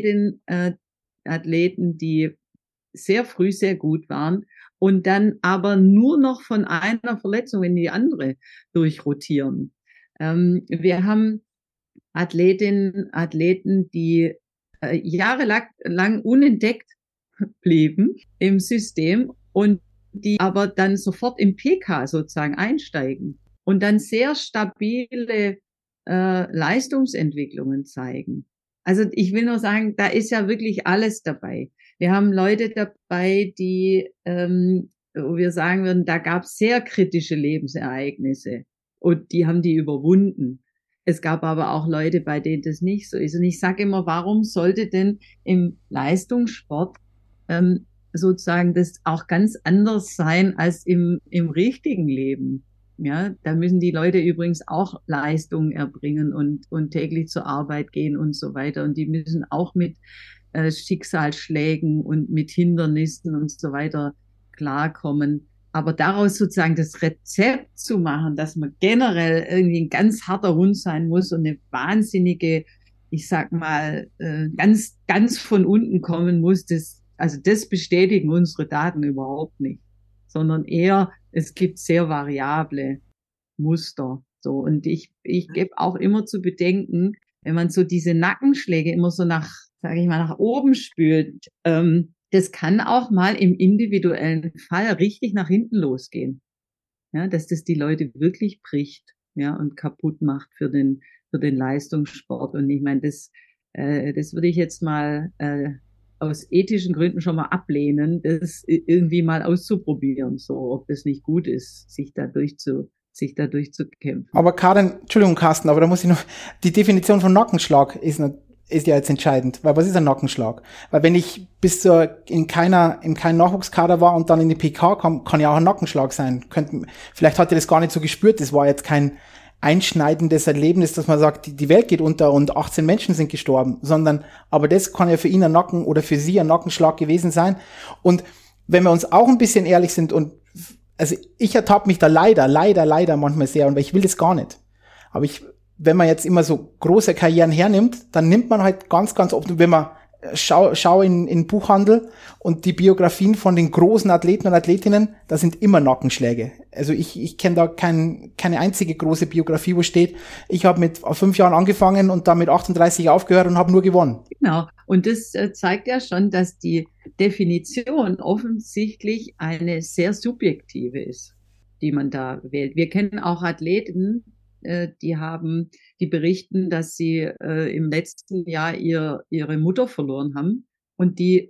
Athleten, die sehr früh sehr gut waren und dann aber nur noch von einer Verletzung in die andere durchrotieren. Wir haben Athleten, die jahrelang unentdeckt blieben im System und die aber dann sofort im PK sozusagen einsteigen und dann sehr stabile Leistungsentwicklungen zeigen. Also ich will nur sagen, da ist ja wirklich alles dabei. Wir haben Leute dabei, die, wo wir sagen würden, da gab es sehr kritische Lebensereignisse und die haben die überwunden. Es gab aber auch Leute, bei denen das nicht so ist. Und ich sage immer, warum sollte denn im Leistungssport sozusagen das auch ganz anders sein als im richtigen Leben? Ja, da müssen die Leute übrigens auch Leistungen erbringen und täglich zur Arbeit gehen und so weiter. Und die müssen auch mit Schicksalsschlägen und mit Hindernissen und so weiter klarkommen. Aber daraus sozusagen das Rezept zu machen, dass man generell irgendwie ein ganz harter Hund sein muss und eine wahnsinnige, ich sag mal, ganz von unten kommen muss, das bestätigen unsere Daten überhaupt nicht, sondern eher, es gibt sehr variable Muster. So, und ich gebe auch immer zu bedenken, wenn man so diese Nackenschläge immer so sage ich mal, nach oben spült, das kann auch mal im individuellen Fall richtig nach hinten losgehen. Ja, dass das die Leute wirklich bricht, ja, und kaputt macht für den Leistungssport. Und ich meine, das würde ich jetzt mal aus ethischen Gründen schon mal ablehnen, das irgendwie mal auszuprobieren, so ob das nicht gut ist, sich da durchzukämpfen. Aber Karin, Entschuldigung, Carsten, aber da muss ich noch, die Definition von Nackenschlag ist ja jetzt entscheidend, weil was ist ein Nackenschlag? Weil wenn ich in keinem Nachwuchskader war und dann in die PK kam, kann ja auch ein Nackenschlag sein. Vielleicht hat ihr das gar nicht so gespürt, das war jetzt kein einschneidendes Erlebnis, dass man sagt, die Welt geht unter und 18 Menschen sind gestorben, aber das kann ja für ihn ein Nacken oder für sie ein Nackenschlag gewesen sein. Und wenn wir uns auch ein bisschen ehrlich sind also ich ertappe mich da leider manchmal sehr und ich will das gar nicht. Aber wenn man jetzt immer so große Karrieren hernimmt, dann nimmt man halt ganz, ganz oft, wenn man schau in Buchhandel und die Biografien von den großen Athleten und Athletinnen, da sind immer Nackenschläge. Also ich kenne da keine einzige große Biografie, wo steht, ich habe mit 5 Jahren angefangen und dann mit 38 aufgehört und habe nur gewonnen. Genau. Und das zeigt ja schon, dass die Definition offensichtlich eine sehr subjektive ist, die man da wählt. Wir kennen auch Athleten, die berichten, dass sie im letzten Jahr ihre Mutter verloren haben und die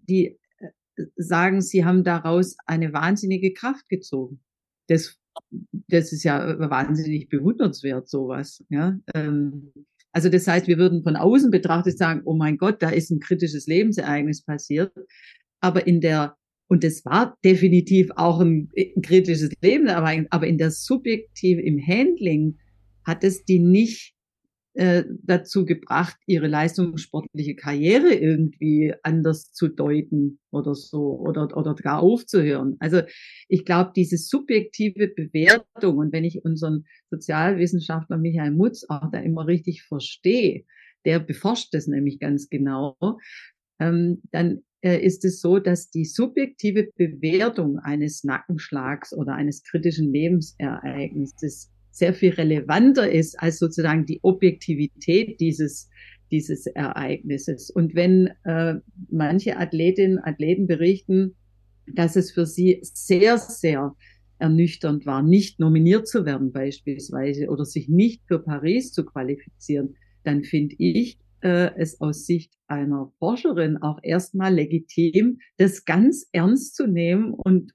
sagen, sie haben daraus eine wahnsinnige Kraft gezogen. Das ist ja wahnsinnig bewundernswert, sowas. Ja. Also das heißt, wir würden von außen betrachtet sagen, oh mein Gott, da ist ein kritisches Lebensereignis passiert. Aber und das war definitiv auch ein kritisches Lebensereignis, aber im Handling hat es die nicht dazu gebracht, ihre leistungssportliche Karriere irgendwie anders zu deuten oder so oder gar aufzuhören. Also ich glaube, diese subjektive Bewertung, und wenn ich unseren Sozialwissenschaftler Michael Mutz auch da immer richtig verstehe, der beforscht das nämlich ganz genau, dann ist es so, dass die subjektive Bewertung eines Nackenschlags oder eines kritischen Lebensereignisses sehr viel relevanter ist als sozusagen die Objektivität dieses Ereignisses. Und wenn manche Athletinnen und Athleten berichten, dass es für sie sehr, sehr ernüchternd war, nicht nominiert zu werden beispielsweise oder sich nicht für Paris zu qualifizieren, dann finde ich es aus Sicht einer Forscherin auch erstmal legitim, das ganz ernst zu nehmen und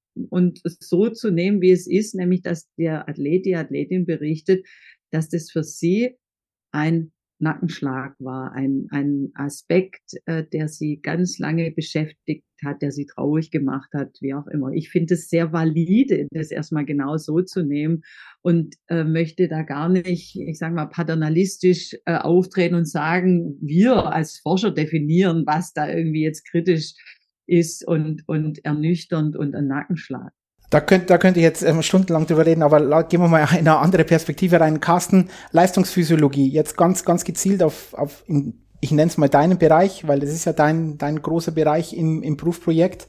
so zu nehmen, wie es ist, nämlich dass der Athlet, die Athletin berichtet, dass das für sie ein Nackenschlag war ein Aspekt, der sie ganz lange beschäftigt hat, der sie traurig gemacht hat, wie auch immer. Ich finde es sehr valide, das erstmal genau so zu nehmen und möchte da gar nicht, ich sage mal, paternalistisch auftreten und sagen, wir als Forscher definieren, was da irgendwie jetzt kritisch ist und ernüchternd und ein Nackenschlag. Da könnte ich jetzt stundenlang drüber reden, aber gehen wir mal in eine andere Perspektive rein. Carsten, Leistungsphysiologie, jetzt ganz gezielt ich nenne es mal deinen Bereich, weil das ist ja dein großer Bereich im Prüfprojekt.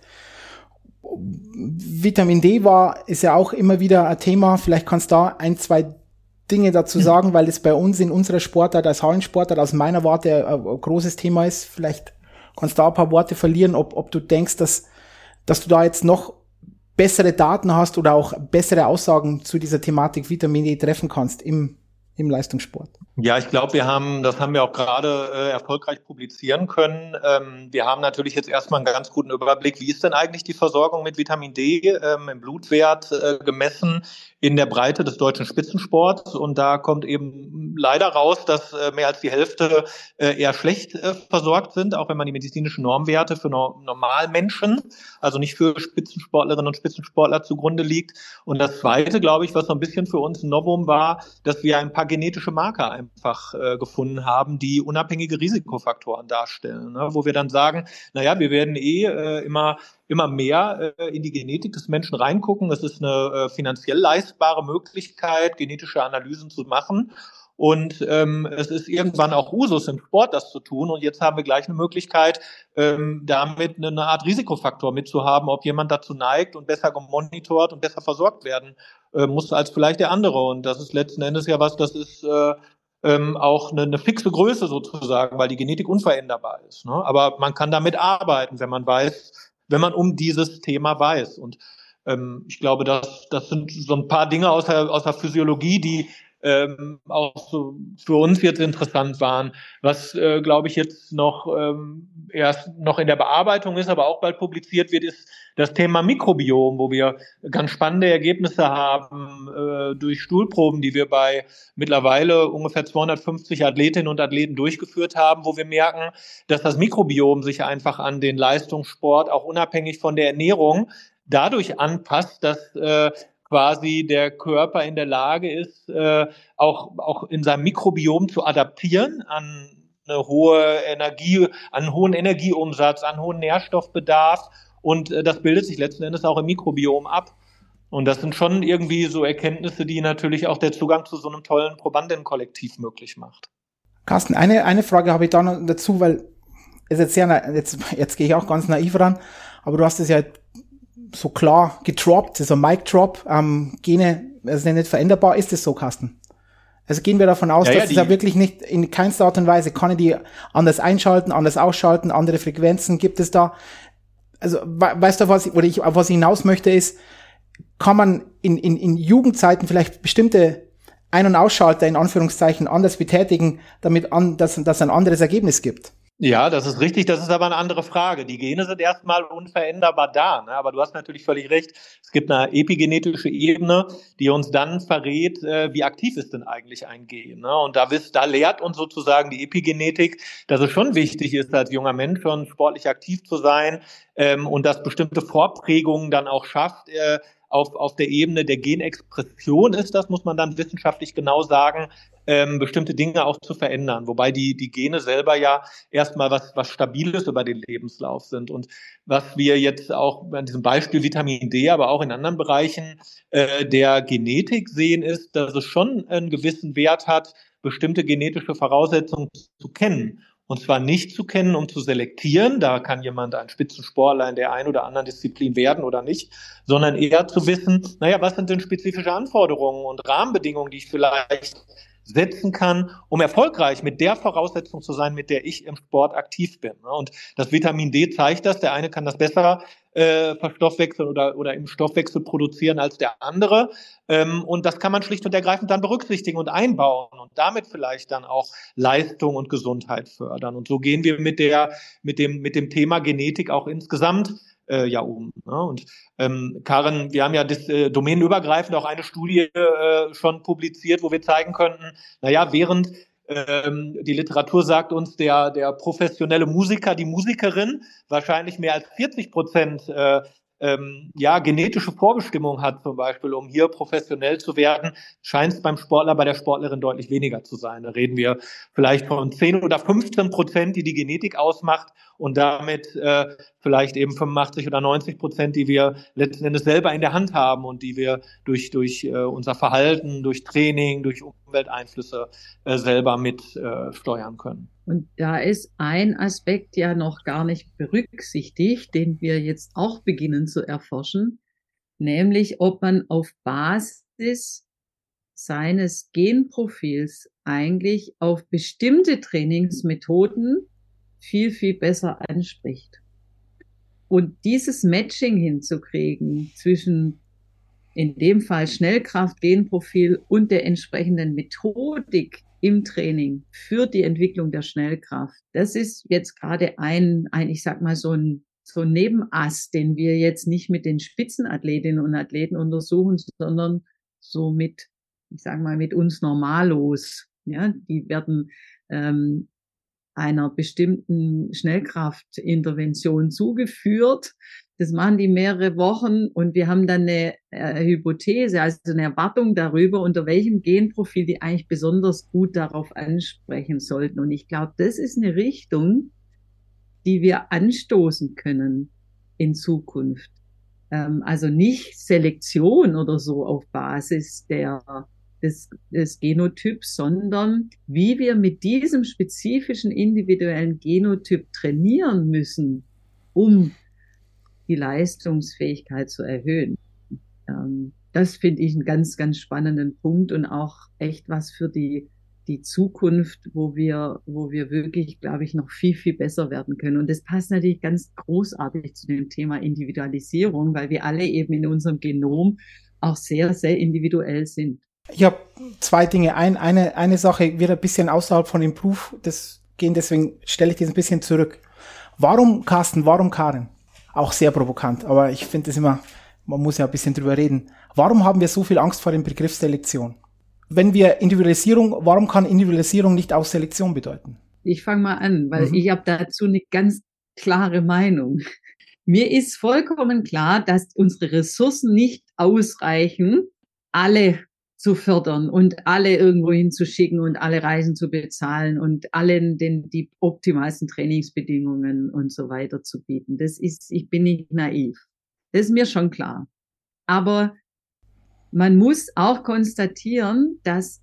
Vitamin D ist ja auch immer wieder ein Thema. Vielleicht kannst du da ein, zwei Dinge dazu sagen, weil es bei uns in unserer Sportart als Hallensportart aus meiner Warte ein großes Thema ist. Vielleicht kannst du da ein paar Worte verlieren, ob du denkst, dass du da jetzt noch bessere Daten hast oder auch bessere Aussagen zu dieser Thematik Vitamin D treffen kannst im Leistungssport. Ja, ich glaube, das haben wir auch gerade erfolgreich publizieren können. Wir haben natürlich jetzt erstmal einen ganz guten Überblick, wie ist denn eigentlich die Versorgung mit Vitamin D im Blutwert gemessen in der Breite des deutschen Spitzensports. Und da kommt eben leider raus, dass mehr als die Hälfte eher schlecht versorgt sind, auch wenn man die medizinischen Normwerte für Normalmenschen, also nicht für Spitzensportlerinnen und Spitzensportler zugrunde liegt. Und das Zweite, glaube ich, was so ein bisschen für uns ein Novum war, dass wir ein paar genetische Marker einfach gefunden haben, die unabhängige Risikofaktoren darstellen, ne? Wo wir dann sagen, naja, wir werden immer mehr in die Genetik des Menschen reingucken. Es ist eine finanziell leistbare Möglichkeit, genetische Analysen zu machen. Und es ist irgendwann auch Usus im Sport, das zu tun. Und jetzt haben wir gleich eine Möglichkeit, damit eine Art Risikofaktor mitzuhaben, ob jemand dazu neigt und besser gemonitort und besser versorgt werden muss als vielleicht der andere. Und das ist letzten Endes ja was, das ist auch eine fixe Größe sozusagen, weil die Genetik unveränderbar ist. Ne? Aber man kann damit arbeiten, wenn man um dieses Thema weiß. Und ich glaube, das sind so ein paar Dinge aus der Physiologie, die auch so für uns jetzt interessant waren. Was, glaube ich, jetzt erst noch in der Bearbeitung ist, aber auch bald publiziert wird, ist das Thema Mikrobiom, wo wir ganz spannende Ergebnisse haben durch Stuhlproben, die wir bei mittlerweile ungefähr 250 Athletinnen und Athleten durchgeführt haben, wo wir merken, dass das Mikrobiom sich einfach an den Leistungssport auch unabhängig von der Ernährung dadurch anpasst, dass quasi der Körper in der Lage ist, auch in seinem Mikrobiom zu adaptieren an eine hohe Energie, an einen hohen Energieumsatz, an einen hohen Nährstoffbedarf. Und das bildet sich letzten Endes auch im Mikrobiom ab. Und das sind schon irgendwie so Erkenntnisse, die natürlich auch der Zugang zu so einem tollen Probandinnenkollektiv möglich macht. Carsten, eine Frage habe ich da noch dazu, weil es jetzt jetzt gehe ich auch ganz naiv ran, aber du hast es ja so klar gedroppt, so Mic Drop, Gene, also nicht veränderbar, ist es so, Carsten? Also gehen wir davon aus, dass es ja wirklich nicht in keinster Art und Weise, kann ich die anders einschalten, anders ausschalten, andere Frequenzen gibt es da. Also weißt du, auf was ich hinaus möchte, ist, kann man in Jugendzeiten vielleicht bestimmte Ein- und Ausschalter in Anführungszeichen anders betätigen, dass ein anderes Ergebnis gibt? Ja, das ist richtig. Das ist aber eine andere Frage. Die Gene sind erstmal unveränderbar da, ne? Aber du hast natürlich völlig recht. Es gibt eine epigenetische Ebene, die uns dann verrät, wie aktiv ist denn eigentlich ein Gen, ne? Und da lehrt uns sozusagen die Epigenetik, dass es schon wichtig ist, als junger Mensch schon sportlich aktiv zu sein, und dass bestimmte Vorprägungen dann auch schafft, auf der Ebene der Genexpression ist das, muss man dann wissenschaftlich genau sagen, bestimmte Dinge auch zu verändern. Wobei die Gene selber ja erstmal was Stabiles über den Lebenslauf sind. Und was wir jetzt auch an diesem Beispiel Vitamin D, aber auch in anderen Bereichen der Genetik sehen, ist, dass es schon einen gewissen Wert hat, bestimmte genetische Voraussetzungen zu kennen. Und zwar nicht zu kennen, um zu selektieren, da kann jemand ein Spitzensportler in der einen oder anderen Disziplin werden oder nicht, sondern eher zu wissen, was sind denn spezifische Anforderungen und Rahmenbedingungen, die ich vielleicht setzen kann, um erfolgreich mit der Voraussetzung zu sein, mit der ich im Sport aktiv bin. Und das Vitamin D zeigt das. Der eine kann das besser verstoffwechseln oder im Stoffwechsel produzieren als der andere. Und das kann man schlicht und ergreifend dann berücksichtigen und einbauen und damit vielleicht dann auch Leistung und Gesundheit fördern. Und so gehen wir mit dem Thema Genetik auch insgesamt um. Ne? Und Karin, wir haben ja domänenübergreifend auch eine Studie schon publiziert, wo wir zeigen könnten, während Die Literatur sagt uns, der professionelle Musiker, die Musikerin wahrscheinlich mehr als 40% genetische Vorbestimmung hat, zum Beispiel, um hier professionell zu werden, scheint es beim Sportler, bei der Sportlerin deutlich weniger zu sein. Da reden wir vielleicht von 10 oder 15%, die Genetik ausmacht und damit vielleicht eben 85 oder 90%, die wir letzten Endes selber in der Hand haben und die wir durch unser Verhalten, durch Training, durch Umwelteinflüsse selber mit steuern können. Und da ist ein Aspekt ja noch gar nicht berücksichtigt, den wir jetzt auch beginnen zu erforschen, nämlich ob man auf Basis seines Genprofils eigentlich auf bestimmte Trainingsmethoden viel, viel besser anspricht. Und dieses Matching hinzukriegen zwischen in dem Fall Schnellkraft, Genprofil und der entsprechenden Methodik im Training für die Entwicklung der Schnellkraft. Das ist jetzt gerade ich sag mal, so ein Nebenass, den wir jetzt nicht mit den Spitzenathletinnen und Athleten untersuchen, sondern so mit, ich sag mal, mit uns Normalos. Ja, die werden einer bestimmten Schnellkraftintervention zugeführt. Das machen die mehrere Wochen und wir haben dann eine Hypothese, also eine Erwartung darüber, unter welchem Genprofil die eigentlich besonders gut darauf ansprechen sollten. Und ich glaube, das ist eine Richtung, die wir anstoßen können in Zukunft. Also nicht Selektion oder so auf Basis des Genotyps, sondern wie wir mit diesem spezifischen individuellen Genotyp trainieren müssen, um die Leistungsfähigkeit zu erhöhen. Das finde ich einen ganz, ganz spannenden Punkt und auch echt was für die Zukunft, wo wir wirklich, glaube ich, noch viel, viel besser werden können. Und das passt natürlich ganz großartig zu dem Thema Individualisierung, weil wir alle eben in unserem Genom auch sehr, sehr individuell sind. Ich habe zwei Dinge. Eine Sache wird ein bisschen außerhalb von dem Proof gehen, deswegen stelle ich das ein bisschen zurück. Warum Carsten, warum Karin? Auch sehr provokant, aber ich finde es immer, man muss ja ein bisschen drüber reden. Warum haben wir so viel Angst vor dem Begriff Selektion? Wenn wir warum kann Individualisierung nicht auch Selektion bedeuten? Ich fange mal an, weil ich habe dazu eine ganz klare Meinung. Mir ist vollkommen klar, dass unsere Ressourcen nicht ausreichen, alle zu fördern und alle irgendwo hinzuschicken und alle Reisen zu bezahlen und allen die optimalsten Trainingsbedingungen und so weiter zu bieten. Ich bin nicht naiv. Das ist mir schon klar. Aber man muss auch konstatieren,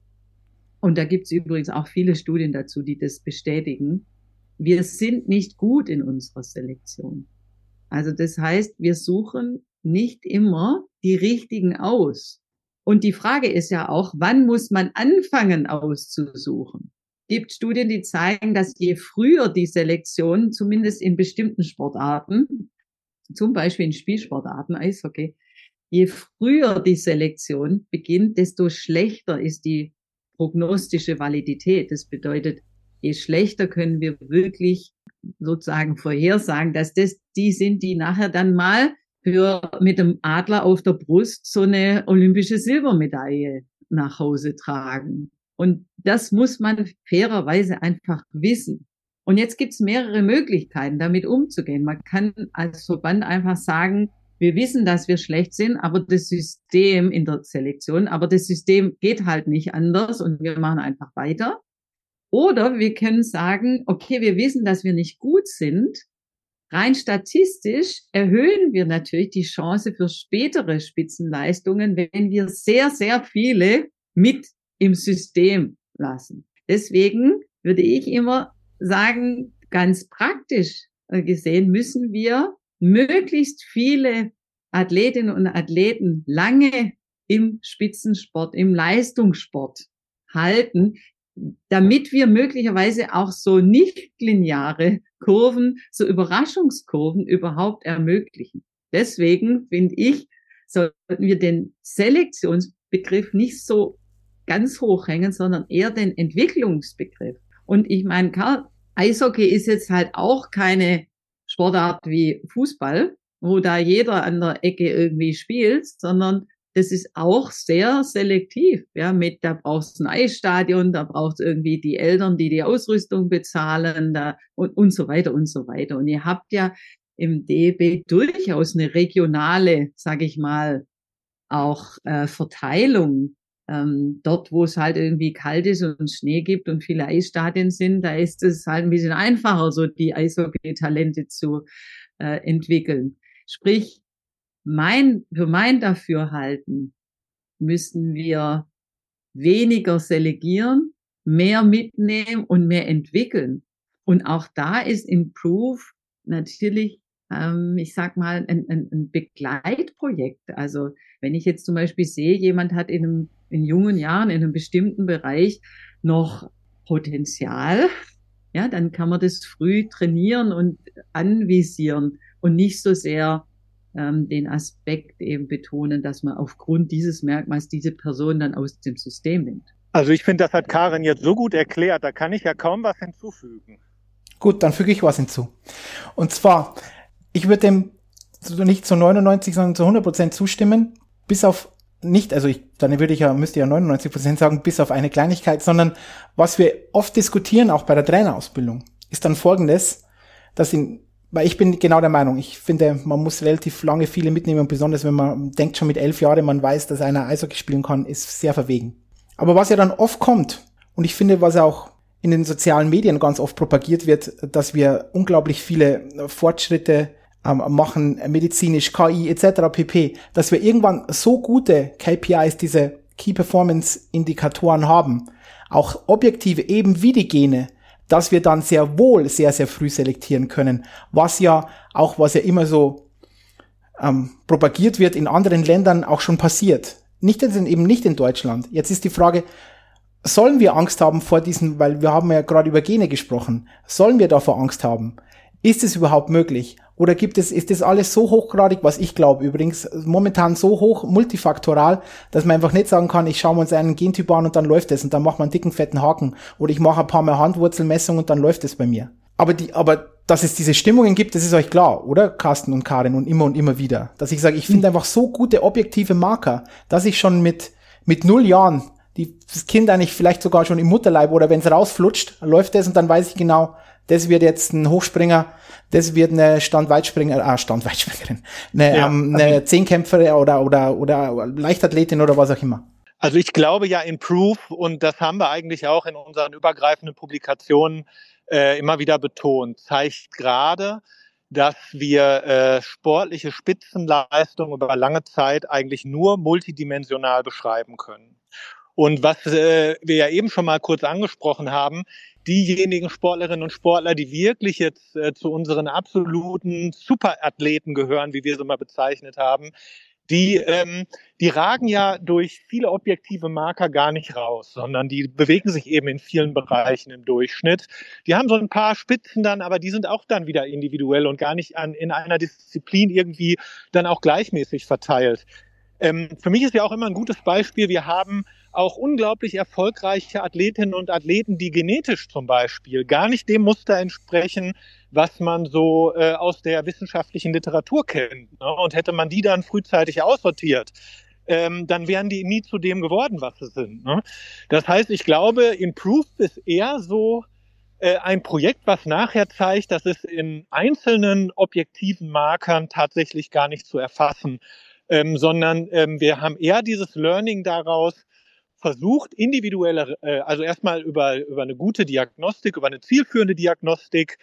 und da gibt es übrigens auch viele Studien dazu, die das bestätigen, wir sind nicht gut in unserer Selektion. Also das heißt, wir suchen nicht immer die richtigen aus. Und die Frage ist ja auch, wann muss man anfangen auszusuchen? Es gibt Studien, die zeigen, dass je früher die Selektion, zumindest in bestimmten Sportarten, zum Beispiel in Spielsportarten, Eishockey, je früher die Selektion beginnt, desto schlechter ist die prognostische Validität. Das bedeutet, je schlechter können wir wirklich sozusagen vorhersagen, dass das die sind, die nachher dann mal mit dem Adler auf der Brust so eine olympische Silbermedaille nach Hause tragen. Und das muss man fairerweise einfach wissen. Und jetzt gibt's mehrere Möglichkeiten, damit umzugehen. Man kann als Verband einfach sagen, wir wissen, dass wir schlecht sind, aber das System in der Selektion, aber das System geht halt nicht anders und wir machen einfach weiter. Oder wir können sagen, okay, wir wissen, dass wir nicht gut sind. Rein statistisch erhöhen wir natürlich die Chance für spätere Spitzenleistungen, wenn wir sehr, sehr viele mit im System lassen. Deswegen würde ich immer sagen, ganz praktisch gesehen müssen wir möglichst viele Athletinnen und Athleten lange im Spitzensport, im Leistungssport halten, damit wir möglicherweise auch so nicht lineare Kurven, so Überraschungskurven überhaupt ermöglichen. Deswegen finde ich, sollten wir den Selektionsbegriff nicht so ganz hoch hängen, sondern eher den Entwicklungsbegriff. Und ich meine, Karl, Eishockey ist jetzt halt auch keine Sportart wie Fußball, wo da jeder an der Ecke irgendwie spielt, sondern das ist auch sehr selektiv. Ja, da brauchst du ein Eisstadion, da braucht es irgendwie die Eltern, die die Ausrüstung bezahlen, und so weiter und so weiter. Und ihr habt ja im DEB durchaus eine regionale, sage ich mal, auch Verteilung. Dort, wo es halt irgendwie kalt ist und Schnee gibt und viele Eisstadien sind, da ist es halt ein bisschen einfacher, so die Eishockey-Talente zu entwickeln. Sprich, für mein Dafürhalten müssen wir weniger selegieren, mehr mitnehmen und mehr entwickeln. Und auch da ist Improve natürlich, ich sag mal, ein Begleitprojekt. Also wenn ich jetzt zum Beispiel sehe, jemand hat in jungen Jahren in einem bestimmten Bereich noch Potenzial, ja, dann kann man das früh trainieren und anvisieren und nicht so sehr den Aspekt eben betonen, dass man aufgrund dieses Merkmals diese Person dann aus dem System nimmt. Also ich finde, das hat Karin jetzt so gut erklärt, da kann ich ja kaum was hinzufügen. Gut, dann füge ich was hinzu. Und zwar, ich würde dem nicht zu 99, sondern zu 100% zustimmen, bis auf nicht, also müsste ja 99% sagen, bis auf eine Kleinigkeit, sondern was wir oft diskutieren, auch bei der Trainerausbildung, ist dann Folgendes, weil ich bin genau der Meinung, ich finde, man muss relativ lange viele mitnehmen und besonders wenn man denkt schon mit 11 Jahren, man weiß, dass einer Eishockey spielen kann, ist sehr verwegen. Aber was ja dann oft kommt, und ich finde, was auch in den sozialen Medien ganz oft propagiert wird, dass wir unglaublich viele Fortschritte machen, medizinisch, KI etc. pp., dass wir irgendwann so gute KPIs, diese Key Performance Indikatoren haben, auch objektive eben wie die Gene, dass wir dann sehr wohl sehr, sehr früh selektieren können, was ja immer so propagiert wird in anderen Ländern auch schon passiert. Eben nicht in Deutschland. Jetzt ist die Frage, sollen wir Angst haben vor diesen, weil wir haben ja gerade über Gene gesprochen, sollen wir davor Angst haben? Ist es überhaupt möglich? Oder ist das alles so hochgradig, was ich glaube übrigens, momentan so hoch, multifaktoral, dass man einfach nicht sagen kann, ich schaue mir uns einen Gentyp an und dann läuft es und dann macht man einen dicken, fetten Haken. Oder ich mache ein paar Mal Handwurzelmessungen und dann läuft es bei mir. Aber dass es diese Stimmungen gibt, das ist euch klar, oder? Carsten und Karin und immer wieder. Dass ich sage, ich finde einfach so gute objektive Marker, dass ich schon mit 0 Jahren das Kind eigentlich vielleicht sogar schon im Mutterleib oder wenn es rausflutscht, läuft es und dann weiß ich genau, das wird jetzt ein Hochspringer, das wird eine Standweitspringerin, eine Zehnkämpferin oder Leichtathletin oder was auch immer. Also ich glaube ja, Improve, und das haben wir eigentlich auch in unseren übergreifenden Publikationen immer wieder betont, zeigt gerade, dass wir sportliche Spitzenleistungen über lange Zeit eigentlich nur multidimensional beschreiben können. Und was wir ja eben schon mal kurz angesprochen haben, diejenigen Sportlerinnen und Sportler, die wirklich jetzt zu unseren absoluten Superathleten gehören, wie wir sie mal bezeichnet haben, die ragen ja durch viele objektive Marker gar nicht raus, sondern die bewegen sich eben in vielen Bereichen im Durchschnitt. Die haben so ein paar Spitzen dann, aber die sind auch dann wieder individuell und gar nicht in einer Disziplin irgendwie dann auch gleichmäßig verteilt. Für mich ist ja auch immer ein gutes Beispiel, wir haben auch unglaublich erfolgreiche Athletinnen und Athleten, die genetisch zum Beispiel gar nicht dem Muster entsprechen, was man so aus der wissenschaftlichen Literatur kennt. Ne? Und hätte man die dann frühzeitig aussortiert, dann wären die nie zu dem geworden, was sie sind. Ne? Das heißt, ich glaube, Improve ist eher so ein Projekt, was nachher zeigt, dass es in einzelnen objektiven Markern tatsächlich gar nicht zu erfassen, sondern wir haben eher dieses Learning daraus versucht, individuelle, also erstmal über eine gute Diagnostik, über eine zielführende Diagnostik,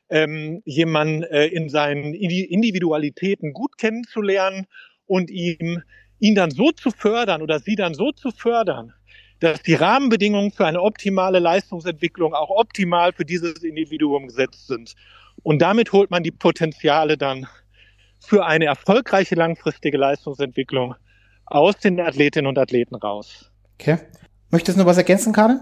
jemanden in seinen Individualitäten gut kennenzulernen und ihn dann so zu fördern oder sie dann so zu fördern, dass die Rahmenbedingungen für eine optimale Leistungsentwicklung auch optimal für dieses Individuum gesetzt sind. Und damit holt man die Potenziale dann für eine erfolgreiche langfristige Leistungsentwicklung aus den Athletinnen und Athleten raus. Okay. Möchtest du noch was ergänzen, Karin?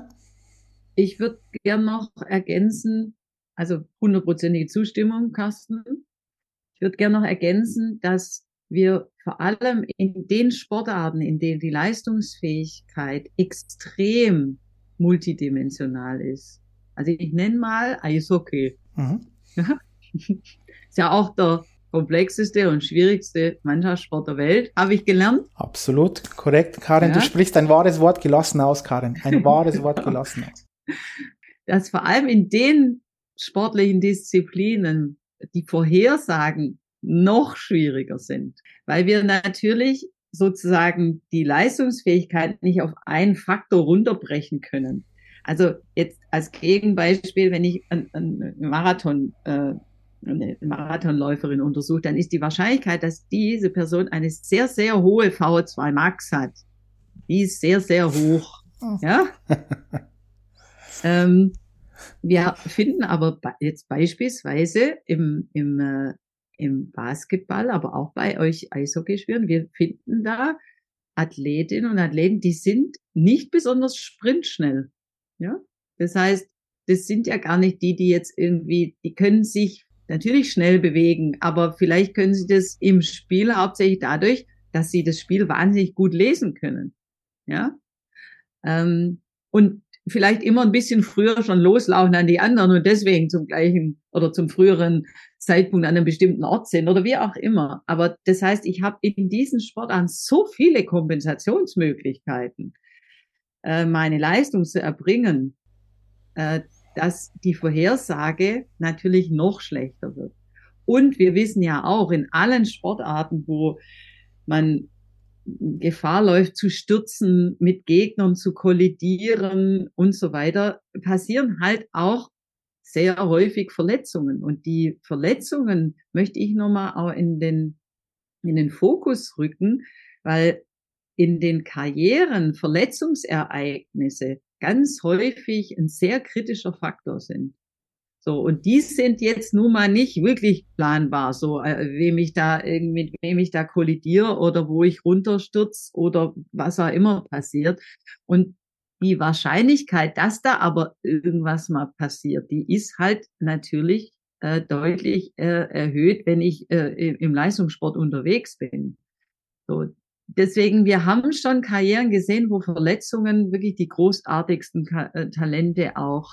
Ich würde gern noch ergänzen, also 100%ige Zustimmung, Carsten. Ich würde gern noch ergänzen, dass wir vor allem in den Sportarten, in denen die Leistungsfähigkeit extrem multidimensional ist. Also ich nenne mal Eishockey. Mhm. Ja? Ist ja auch der komplexeste und schwierigste Mannschaftssport der Welt, habe ich gelernt. Absolut, korrekt. Karin, Ja. du sprichst ein wahres Wort gelassen aus, Karin. Ein wahres Wort gelassen aus. Dass vor allem in den sportlichen Disziplinen die Vorhersagen noch schwieriger sind, weil wir natürlich sozusagen die Leistungsfähigkeit nicht auf einen Faktor runterbrechen können. Also jetzt als Gegenbeispiel, wenn ich eine Marathonläuferin untersuche, dann ist die Wahrscheinlichkeit, dass diese Person eine sehr, sehr hohe VO2 Max hat, die ist sehr, sehr hoch. Ja? Wir finden aber jetzt beispielsweise im Basketball, aber auch bei euch Eishockeyspielern, wir finden da Athletinnen und Athleten, die sind nicht besonders sprintschnell. Ja, das heißt, das sind ja gar nicht die jetzt irgendwie, die können sich natürlich schnell bewegen, aber vielleicht können sie das im Spiel hauptsächlich dadurch, dass sie das Spiel wahnsinnig gut lesen können. Ja, und vielleicht immer ein bisschen früher schon loslaufen an die anderen und deswegen zum gleichen oder zum früheren Zeitpunkt an einem bestimmten Ort sind oder wie auch immer. Aber das heißt, ich habe in diesen Sportarten so viele Kompensationsmöglichkeiten, meine Leistung zu erbringen, dass die Vorhersage natürlich noch schlechter wird. Und wir wissen ja auch, in allen Sportarten, wo man Gefahr läuft zu stürzen, mit Gegnern zu kollidieren und so weiter, passieren halt auch sehr häufig Verletzungen. Und die Verletzungen möchte ich nochmal auch in den Fokus rücken, weil in den Karrieren Verletzungsereignisse ganz häufig ein sehr kritischer Faktor sind. So, und die sind jetzt nun mal nicht wirklich planbar, so, mit wem ich da kollidiere oder wo ich runterstürze oder was auch immer passiert. Und die Wahrscheinlichkeit, dass da aber irgendwas mal passiert, die ist halt natürlich deutlich erhöht, wenn ich im Leistungssport unterwegs bin. So, deswegen, wir haben schon Karrieren gesehen, wo Verletzungen wirklich die großartigsten Talente auch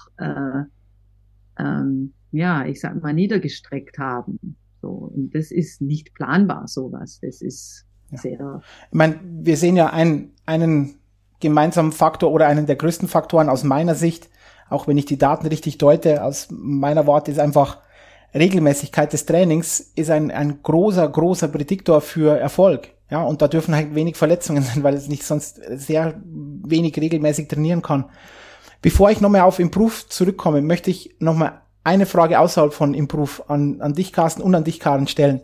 ich sag mal, niedergestreckt haben. So, und das ist nicht planbar, sowas. Das ist sehr. Ich meine, wir sehen ja einen gemeinsamen Faktor oder einen der größten Faktoren aus meiner Sicht, auch wenn ich die Daten richtig deute, aus meiner Warte ist einfach Regelmäßigkeit des Trainings ist ein großer Prädiktor für Erfolg. Ja, und da dürfen halt wenig Verletzungen sein, weil es nicht sonst sehr wenig regelmäßig trainieren kann. Bevor ich nochmal auf Improve zurückkomme, möchte ich nochmal eine Frage außerhalb von Improve an dich, Carsten, und an dich, Karin, stellen.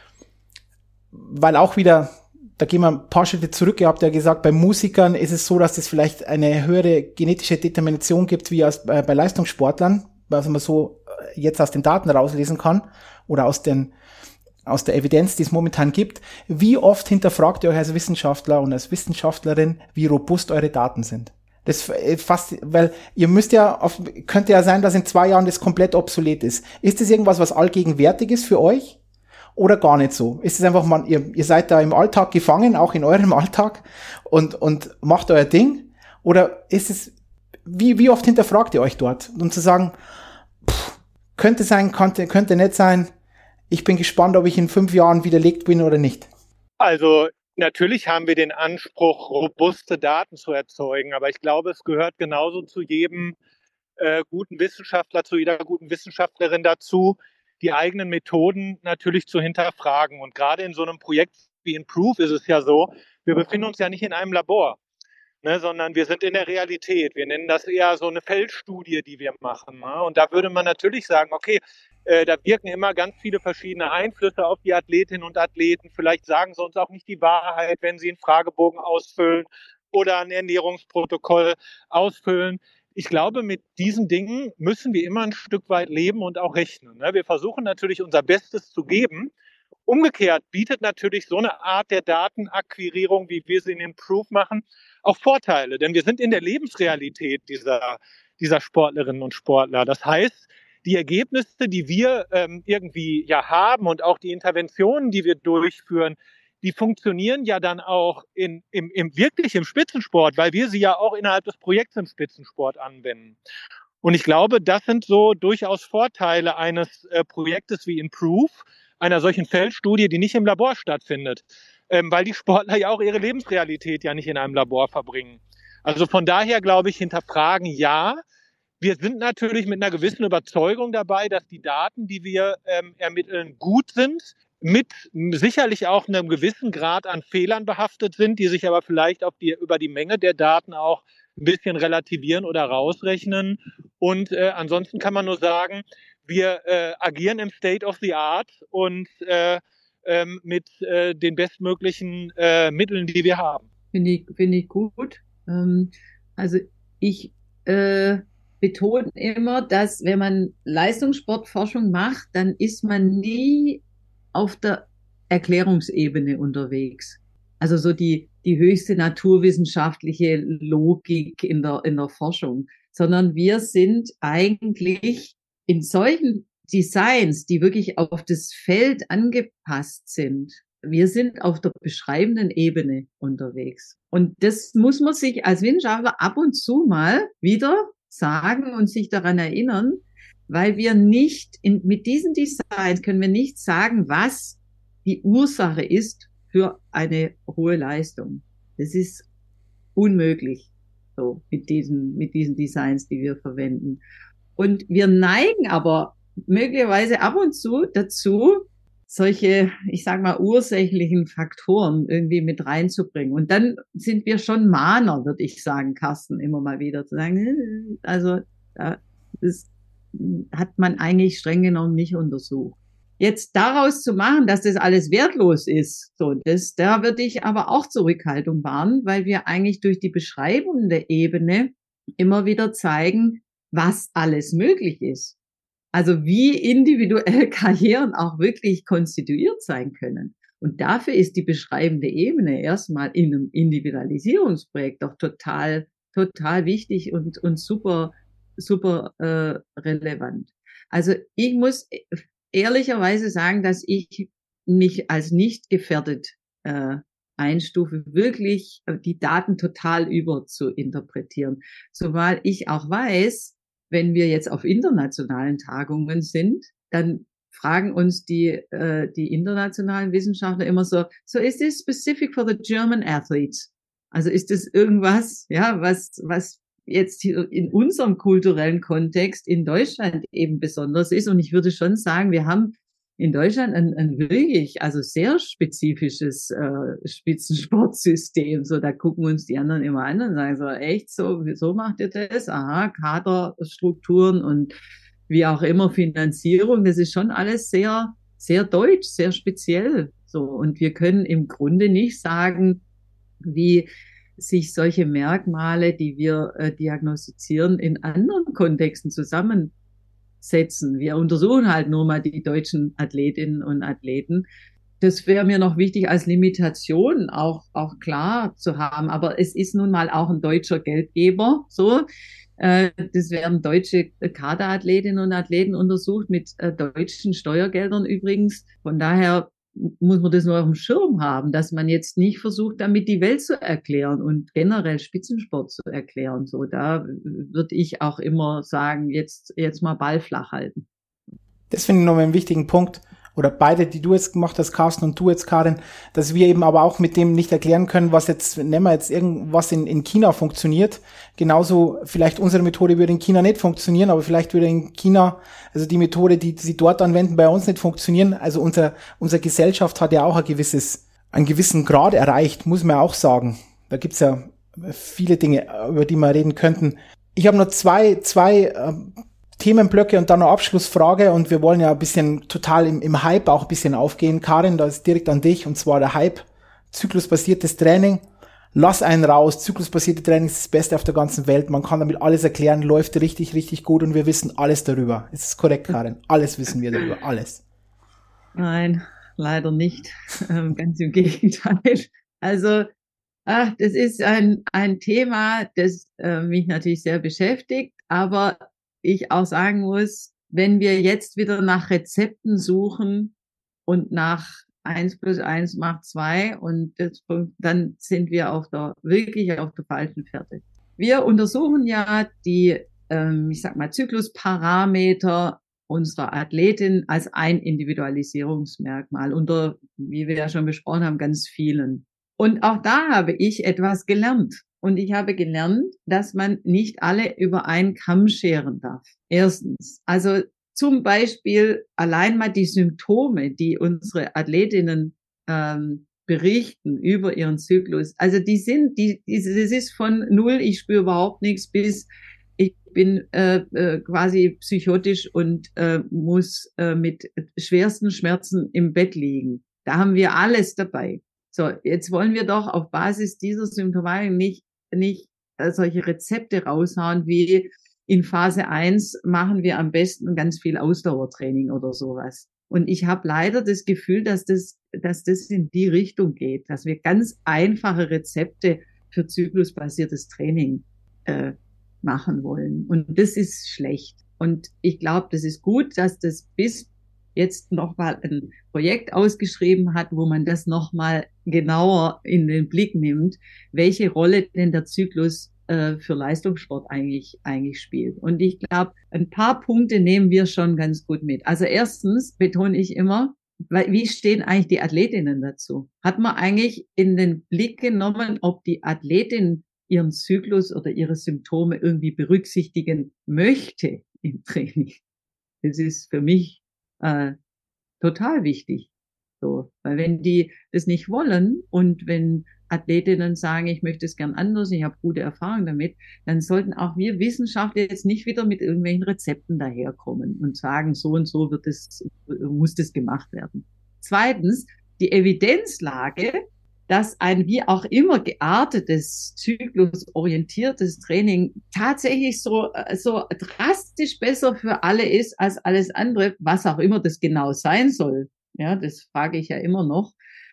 Weil auch wieder, da gehen wir ein paar Schritte zurück, ihr habt ja gesagt, bei Musikern ist es so, dass es vielleicht eine höhere genetische Determination gibt, wie bei Leistungssportlern, was man so jetzt aus den Daten rauslesen kann, oder aus der Evidenz, die es momentan gibt. Wie oft hinterfragt ihr euch als Wissenschaftler und als Wissenschaftlerin, wie robust eure Daten sind? Das fast, weil ihr könnte ja sein, dass in 2 Jahren das komplett obsolet ist. Ist das irgendwas, was allgegenwärtig ist für euch? Oder gar nicht so? Ist es einfach, ihr seid da im Alltag gefangen, auch in eurem Alltag und macht euer Ding? Oder ist es, wie oft hinterfragt ihr euch dort? Und zu sagen, könnte sein, könnte nicht sein. Ich bin gespannt, ob ich in 5 Jahren widerlegt bin oder nicht. Also, natürlich haben wir den Anspruch, robuste Daten zu erzeugen, aber ich glaube, es gehört genauso zu jedem guten Wissenschaftler, zu jeder guten Wissenschaftlerin dazu, die eigenen Methoden natürlich zu hinterfragen. Und gerade in so einem Projekt wie Improve ist es ja so, wir befinden uns ja nicht in einem Labor, ne, sondern wir sind in der Realität. Wir nennen das eher so eine Feldstudie, die wir machen. Ne? Und da würde man natürlich sagen, okay, da wirken immer ganz viele verschiedene Einflüsse auf die Athletinnen und Athleten. Vielleicht sagen sie uns auch nicht die Wahrheit, wenn sie einen Fragebogen ausfüllen oder ein Ernährungsprotokoll ausfüllen. Ich glaube, mit diesen Dingen müssen wir immer ein Stück weit leben und auch rechnen. Wir versuchen natürlich unser Bestes zu geben. Umgekehrt bietet natürlich so eine Art der Datenakquirierung, wie wir sie in Improve machen, auch Vorteile. Denn wir sind in der Lebensrealität dieser Sportlerinnen und Sportler. Das heißt, die Ergebnisse, die wir irgendwie haben und auch die Interventionen, die wir durchführen, die funktionieren ja dann auch wirklich im Spitzensport, weil wir sie ja auch innerhalb des Projekts im Spitzensport anwenden. Und ich glaube, das sind so durchaus Vorteile eines Projektes wie Improve, einer solchen Feldstudie, die nicht im Labor stattfindet, weil die Sportler ja auch ihre Lebensrealität ja nicht in einem Labor verbringen. Also von daher glaube ich, hinterfragen ja. Wir sind natürlich mit einer gewissen Überzeugung dabei, dass die Daten, die wir ermitteln, gut sind, mit sicherlich auch einem gewissen Grad an Fehlern behaftet sind, die sich aber vielleicht über die Menge der Daten auch ein bisschen relativieren oder rausrechnen. Und ansonsten kann man nur sagen, wir agieren im State of the Art und mit den bestmöglichen Mitteln, die wir haben. Finde ich gut. Also ich betone immer, dass wenn man Leistungssportforschung macht, dann ist man nie auf der Erklärungsebene unterwegs. Also so die höchste naturwissenschaftliche Logik in der Forschung, sondern wir sind eigentlich in solchen Designs, die wirklich auf das Feld angepasst sind. Wir sind auf der beschreibenden Ebene unterwegs. Und das muss man sich als Wissenschaftler ab und zu mal wieder sagen und sich daran erinnern, weil wir nicht, mit diesen Designs können wir nicht sagen, was die Ursache ist für eine hohe Leistung. Das ist unmöglich, so mit diesen Designs, die wir verwenden. Und wir neigen aber möglicherweise ab und zu dazu, solche, ich sag mal, ursächlichen Faktoren irgendwie mit reinzubringen. Und dann sind wir schon Mahner, würde ich sagen, Carsten, immer mal wieder zu sagen, also das hat man eigentlich streng genommen nicht untersucht. Jetzt daraus zu machen, dass das alles wertlos ist, so, da würde ich aber auch Zurückhaltung wahren, weil wir eigentlich durch die beschreibende Ebene immer wieder zeigen, was alles möglich ist. Also wie individuell Karrieren auch wirklich konstituiert sein können. Und dafür ist die beschreibende Ebene erstmal in einem Individualisierungsprojekt doch total wichtig und super relevant. Also ich muss ehrlicherweise sagen, dass ich mich als nicht gefährdet einstufe, wirklich die Daten total über zu interpretieren. Zumal ich auch weiß, wenn wir jetzt auf internationalen Tagungen sind, dann fragen uns die internationalen Wissenschaftler immer so is this specific for the German athletes? Also ist das irgendwas, ja, was jetzt hier in unserem kulturellen Kontext in Deutschland eben besonders ist? Und ich würde schon sagen, wir haben in Deutschland ein wirklich, also sehr spezifisches Spitzensportsystem. So, da gucken uns die anderen immer an und sagen so, echt, so macht ihr das? Aha, Kaderstrukturen und wie auch immer Finanzierung, das ist schon alles sehr, sehr deutsch, sehr speziell. So, und wir können im Grunde nicht sagen, wie sich solche Merkmale, die wir diagnostizieren, in anderen Kontexten zusammensetzen. Wir untersuchen halt nur mal die deutschen Athletinnen und Athleten. Das wäre mir noch wichtig als Limitation auch klar zu haben. Aber es ist nun mal auch ein deutscher Geldgeber, so. Das werden deutsche Kaderathletinnen und Athleten untersucht mit deutschen Steuergeldern übrigens. Von daher muss man das nur auf dem Schirm haben, dass man jetzt nicht versucht, damit die Welt zu erklären und generell Spitzensport zu erklären. So, da würde ich auch immer sagen, jetzt mal Ball flach halten. Das finde ich noch einen wichtigen Punkt. Oder beide, die du jetzt gemacht hast, Carsten, und du jetzt, Karin, dass wir eben aber auch mit dem nicht erklären können, was jetzt, nehmen wir jetzt irgendwas in China funktioniert. Genauso vielleicht unsere Methode würde in China nicht funktionieren, aber vielleicht würde in China, also die Methode, die sie dort anwenden, bei uns nicht funktionieren. Also unsere Gesellschaft hat ja auch einen gewissen Grad erreicht, muss man auch sagen. Da gibt's ja viele Dinge, über die wir reden könnten. Ich habe noch zwei Themenblöcke und dann eine Abschlussfrage, und wir wollen ja ein bisschen total im Hype auch ein bisschen aufgehen. Karin, da ist direkt an dich, und zwar der Hype, zyklusbasiertes Training. Lass einen raus, zyklusbasierte Training ist das Beste auf der ganzen Welt, man kann damit alles erklären, läuft richtig, richtig gut und wir wissen alles darüber. Ist das korrekt, Karin? Alles wissen wir darüber, alles. Nein, leider nicht, ganz im Gegenteil. Also das ist ein Thema, das mich natürlich sehr beschäftigt, aber ich auch sagen muss, wenn wir jetzt wieder nach Rezepten suchen und nach 1 + 1 macht 2 und dann sind wir wirklich auf der falschen Fährte. Wir untersuchen ja die, ich sag mal, Zyklusparameter unserer Athletin als ein Individualisierungsmerkmal unter, wie wir ja schon besprochen haben, ganz vielen. Und auch da habe ich etwas gelernt. Und ich habe gelernt, dass man nicht alle über einen Kamm scheren darf. Erstens, also zum Beispiel allein mal die Symptome, die unsere Athletinnen berichten über ihren Zyklus. Also das ist von null, ich spüre überhaupt nichts, bis ich bin quasi psychotisch und muss mit schwersten Schmerzen im Bett liegen. Da haben wir alles dabei. So, jetzt wollen wir doch auf Basis dieser Symptomatik nicht solche Rezepte raushauen wie in Phase 1 machen wir am besten ganz viel Ausdauertraining oder sowas. Und ich habe leider das Gefühl, dass das in die Richtung geht, dass wir ganz einfache Rezepte für zyklusbasiertes Training machen wollen. Und das ist schlecht. Und ich glaube, das ist gut, dass das bis jetzt nochmal ein Projekt ausgeschrieben hat, wo man das nochmal genauer in den Blick nimmt, welche Rolle denn der Zyklus für Leistungssport eigentlich spielt. Und ich glaube, ein paar Punkte nehmen wir schon ganz gut mit. Also erstens betone ich immer, wie stehen eigentlich die Athletinnen dazu? Hat man eigentlich in den Blick genommen, ob die Athletin ihren Zyklus oder ihre Symptome irgendwie berücksichtigen möchte im Training? Das ist für mich total wichtig. So, weil wenn die das nicht wollen und wenn Athletinnen sagen, ich möchte es gern anders, ich habe gute Erfahrungen damit, dann sollten auch wir Wissenschaftler jetzt nicht wieder mit irgendwelchen Rezepten daherkommen und sagen, so und so muss das gemacht werden. Zweitens, die Evidenzlage, dass ein wie auch immer geartetes, zyklusorientiertes Training tatsächlich so drastisch besser für alle ist als alles andere, was auch immer das genau sein soll. Ja, das frage ich ja immer noch.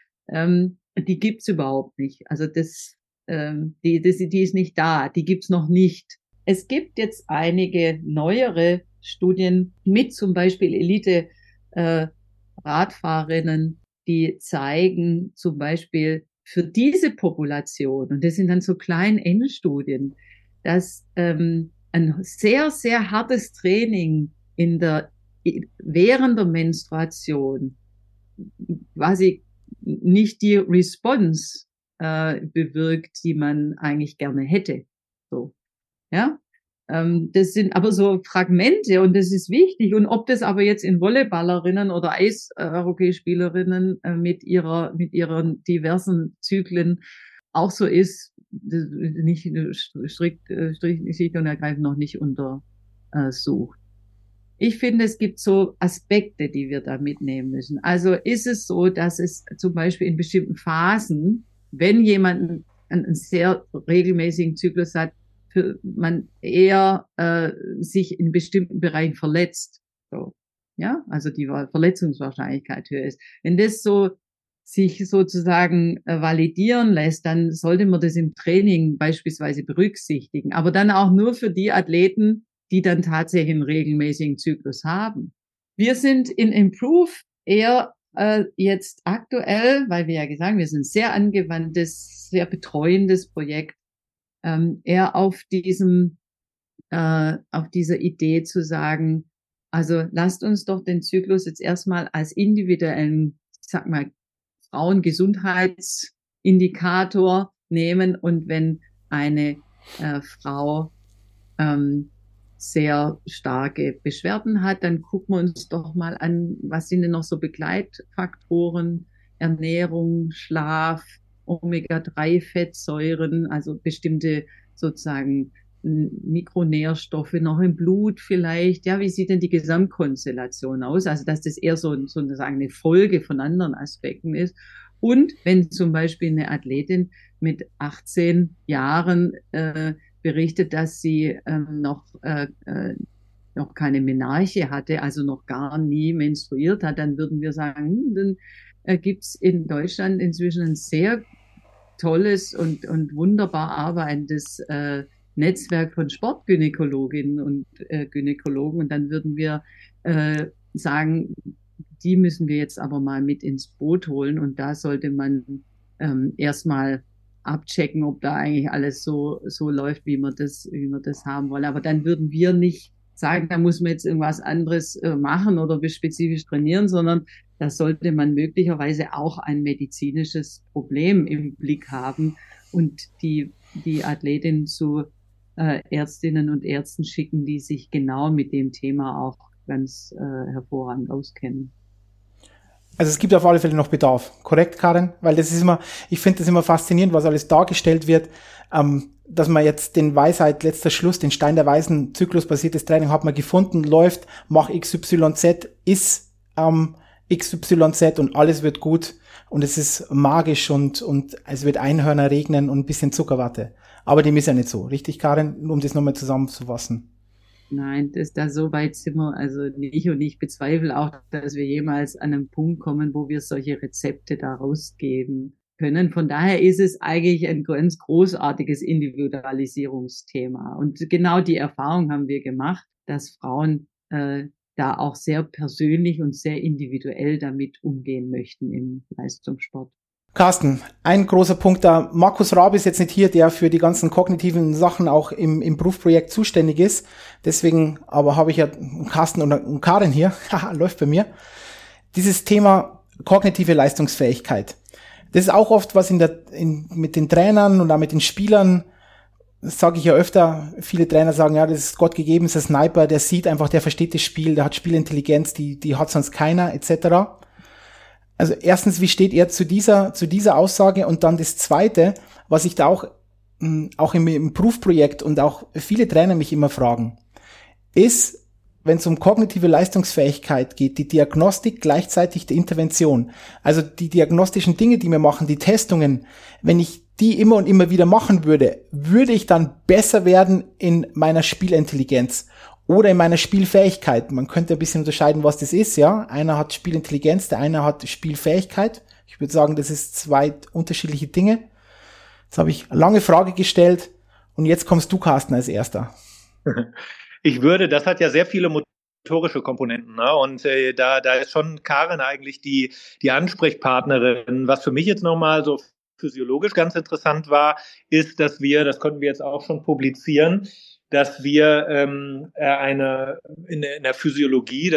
Die gibt's überhaupt nicht. Also die ist nicht da. Die gibt's noch nicht. Es gibt jetzt einige neuere Studien mit zum Beispiel Elite Radfahrerinnen, die zeigen zum Beispiel für diese Population, und das sind dann so kleine N-Studien, dass ein sehr, sehr hartes Training während der Menstruation quasi nicht die Response bewirkt, die man eigentlich gerne hätte. So, ja. Das sind aber so Fragmente und das ist wichtig. Und ob das aber jetzt in Volleyballerinnen oder Eishockeyspielerinnen mit ihren diversen Zyklen auch so ist, nicht strikt und ergreifend noch nicht untersucht. Ich finde, es gibt so Aspekte, die wir da mitnehmen müssen. Also ist es so, dass es zum Beispiel in bestimmten Phasen, wenn jemand einen sehr regelmäßigen Zyklus hat, man eher sich in bestimmten Bereichen verletzt. So, ja, also die Verletzungswahrscheinlichkeit höher ist. Wenn das so sich sozusagen validieren lässt, dann sollte man das im Training beispielsweise berücksichtigen. Aber dann auch nur für die Athleten, die dann tatsächlich einen regelmäßigen Zyklus haben. Wir sind in Improve eher jetzt aktuell, weil wir ja gesagt haben, wir sind ein sehr angewandtes, sehr betreuendes Projekt, eher auf dieser Idee zu sagen, also lasst uns doch den Zyklus jetzt erstmal als individuellen, ich sag mal, Frauengesundheitsindikator nehmen und wenn eine Frau sehr starke Beschwerden hat, dann gucken wir uns doch mal an, was sind denn noch so Begleitfaktoren, Ernährung, Schlaf, Omega-3-Fettsäuren, also bestimmte sozusagen Mikronährstoffe noch im Blut vielleicht. Ja, wie sieht denn die Gesamtkonstellation aus? Also, dass das eher sozusagen eine Folge von anderen Aspekten ist. Und wenn zum Beispiel eine Athletin mit 18 Jahren berichtet, dass sie noch keine Menarche hatte, also noch gar nie menstruiert hat, dann würden wir sagen, dann gibt's in Deutschland inzwischen ein sehr tolles und wunderbar arbeitendes Netzwerk von Sportgynäkologinnen und Gynäkologen. Und dann würden wir sagen, die müssen wir jetzt aber mal mit ins Boot holen. Und da sollte man erstmal abchecken, ob da eigentlich alles so läuft, wie wir das haben wollen. Aber dann würden wir nicht sagen, da muss man jetzt irgendwas anderes machen oder spezifisch trainieren, sondern da sollte man möglicherweise auch ein medizinisches Problem im Blick haben und die Athletin zu Ärztinnen und Ärzten schicken, die sich genau mit dem Thema auch ganz hervorragend auskennen. Also es gibt auf alle Fälle noch Bedarf. Korrekt, Karin? Weil das ist immer, ich finde das immer faszinierend, was alles dargestellt wird, dass man jetzt den Weisheit, letzter Schluss, den Stein der Weisen, zyklusbasiertes Training hat man gefunden, läuft, mach XYZ, ist XYZ und alles wird gut und es ist magisch und es wird Einhörner regnen und ein bisschen Zuckerwatte. Aber dem ist ja nicht so. Richtig, Karin? Um das nochmal zusammenzufassen. Nein, da so weit sind wir also nicht, und ich bezweifle auch, dass wir jemals an einen Punkt kommen, wo wir solche Rezepte da rausgeben können. Von daher ist es eigentlich ein ganz großartiges Individualisierungsthema. Und genau die Erfahrung haben wir gemacht, dass Frauen da auch sehr persönlich und sehr individuell damit umgehen möchten im Leistungssport. Carsten, ein großer Punkt da. Markus Raab ist jetzt nicht hier, der für die ganzen kognitiven Sachen auch im Proof-Projekt zuständig ist. Deswegen aber habe ich ja Carsten und Karin hier. Haha, läuft bei mir. Dieses Thema kognitive Leistungsfähigkeit. Das ist auch oft was mit den Trainern und auch mit den Spielern. Das sage ich ja öfter. Viele Trainer sagen, ja, das ist Gott gegeben, ist ein Sniper, der sieht einfach, der versteht das Spiel, der hat Spielintelligenz, die hat sonst keiner, etc. Also erstens, wie steht er zu dieser Aussage? Und dann das Zweite, was ich da auch im Proof-Projekt und auch viele Trainer mich immer fragen, ist, wenn es um kognitive Leistungsfähigkeit geht, die Diagnostik gleichzeitig die Intervention. Also die diagnostischen Dinge, die wir machen, die Testungen, wenn ich die immer und immer wieder machen würde, würde ich dann besser werden in meiner Spielintelligenz oder in meiner Spielfähigkeit. Man könnte ein bisschen unterscheiden, was das ist, ja. Einer hat Spielintelligenz, der eine hat Spielfähigkeit. Ich würde sagen, das ist zwei unterschiedliche Dinge. Jetzt habe ich eine lange Frage gestellt und jetzt kommst du, Carsten, als Erster. Das hat ja sehr viele motorische Komponenten, ne? Und da ist schon Karin eigentlich die Ansprechpartnerin. Was für mich jetzt nochmal so physiologisch ganz interessant war, ist, dass das konnten wir jetzt auch schon publizieren, dass wir in der Physiologie,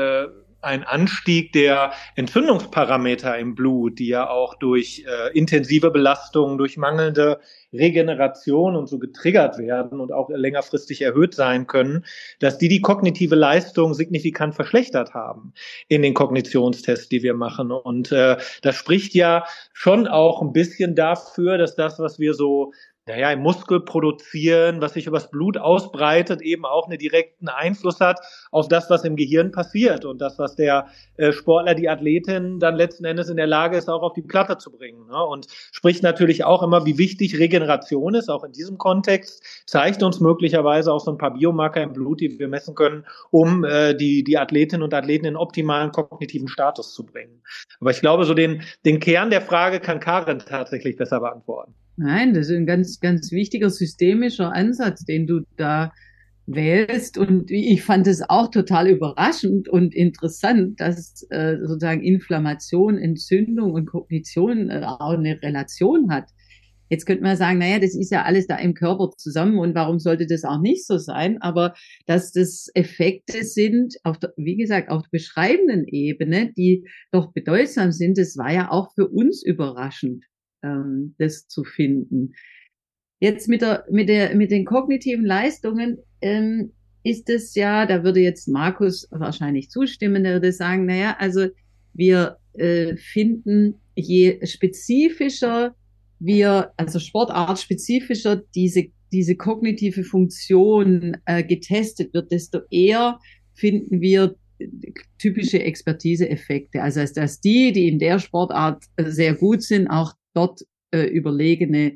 ein Anstieg der Entzündungsparameter im Blut, die ja auch durch intensive Belastung, durch mangelnde Regeneration und so getriggert werden und auch längerfristig erhöht sein können, dass die kognitive Leistung signifikant verschlechtert haben in den Kognitionstests, die wir machen. Und das spricht ja schon auch ein bisschen dafür, dass das, was wir so im Muskel produzieren, was sich übers Blut ausbreitet, eben auch einen direkten Einfluss hat auf das, was im Gehirn passiert und das, was der Sportler, die Athletin dann letzten Endes in der Lage ist, auch auf die Platte zu bringen. Ne? Und spricht natürlich auch immer, wie wichtig Regeneration ist, auch in diesem Kontext, zeigt uns möglicherweise auch so ein paar Biomarker im Blut, die wir messen können, um die Athletinnen und Athleten in optimalen kognitiven Status zu bringen. Aber ich glaube, so den Kern der Frage kann Karin tatsächlich besser beantworten. Nein, das ist ein ganz, ganz wichtiger systemischer Ansatz, den du da wählst. Und ich fand es auch total überraschend und interessant, dass sozusagen Inflammation, Entzündung und Kognition auch eine Relation hat. Jetzt könnte man sagen, naja, das ist ja alles da im Körper zusammen und warum sollte das auch nicht so sein? Aber dass das Effekte sind, wie gesagt, auf der beschreibenden Ebene, die doch bedeutsam sind, das war ja auch für uns überraschend, das zu finden. Jetzt mit den kognitiven Leistungen ist es ja, da würde jetzt Markus wahrscheinlich zustimmen, der würde sagen, naja, also wir finden, je spezifischer also sportartspezifischer diese kognitive Funktion getestet wird, desto eher finden wir typische Expertise-Effekte. Also dass die in der Sportart sehr gut sind, auch dort überlegene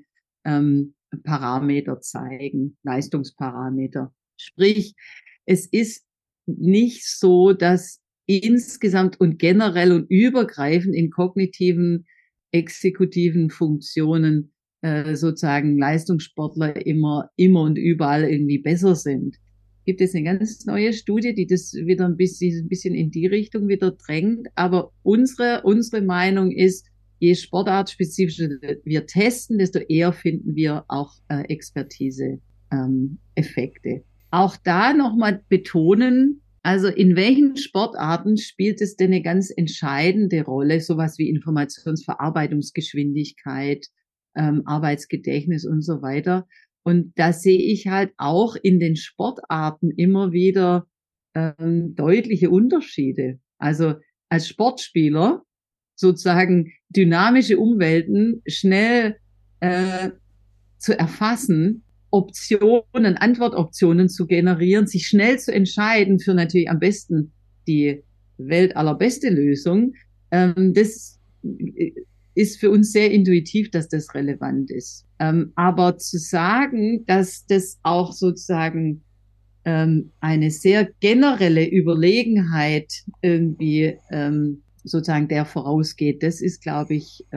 Parameter zeigen, Leistungsparameter. Sprich, es ist nicht so, dass insgesamt und generell und übergreifend in kognitiven, exekutiven Funktionen sozusagen Leistungssportler immer und überall irgendwie besser sind. Gibt es eine ganz neue Studie, die das wieder ein bisschen in die Richtung wieder drängt. Aber unsere Meinung ist, je sportartspezifischer wir testen, desto eher finden wir auch Expertise-Effekte. auch da nochmal betonen, also in welchen Sportarten spielt es denn eine ganz entscheidende Rolle, sowas wie Informationsverarbeitungsgeschwindigkeit, Arbeitsgedächtnis und so weiter. Und da sehe ich halt auch in den Sportarten immer wieder deutliche Unterschiede. Also als Sportspieler sozusagen dynamische Umwelten schnell zu erfassen, Optionen, Antwortoptionen zu generieren, sich schnell zu entscheiden für natürlich am besten die weltallerbeste Lösung. Das ist für uns sehr intuitiv, dass das relevant ist. Aber zu sagen, dass das auch sozusagen eine sehr generelle Überlegenheit irgendwie sozusagen der vorausgeht, das ist, glaube ich,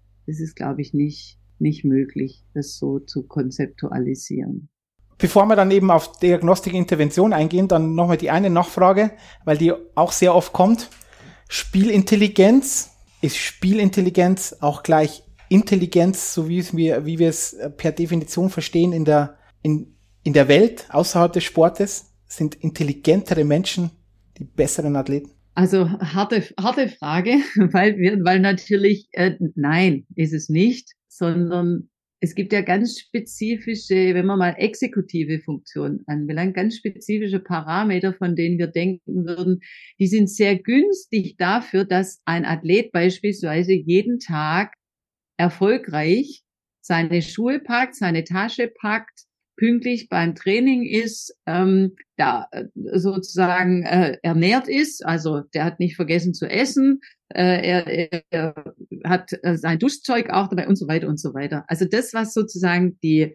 nicht möglich, das so zu konzeptualisieren. Bevor wir dann eben auf Diagnostik, Intervention eingehen, dann nochmal die eine Nachfrage, weil die auch sehr oft kommt. Spielintelligenz, ist Spielintelligenz auch gleich Intelligenz, so wie wir es per Definition verstehen in der Welt, außerhalb des Sportes? Sind intelligentere Menschen die besseren Athleten? Also harte Frage, weil natürlich, nein, ist es nicht, sondern es gibt ja ganz spezifische, wenn man mal exekutive Funktionen anbelangt, ganz spezifische Parameter, von denen wir denken würden, die sind sehr günstig dafür, dass ein Athlet beispielsweise jeden Tag erfolgreich seine Schuhe packt, seine Tasche packt, pünktlich beim Training ist, da sozusagen ernährt ist, also der hat nicht vergessen zu essen, er hat sein Duschzeug auch dabei und so weiter und so weiter. Also das, was sozusagen den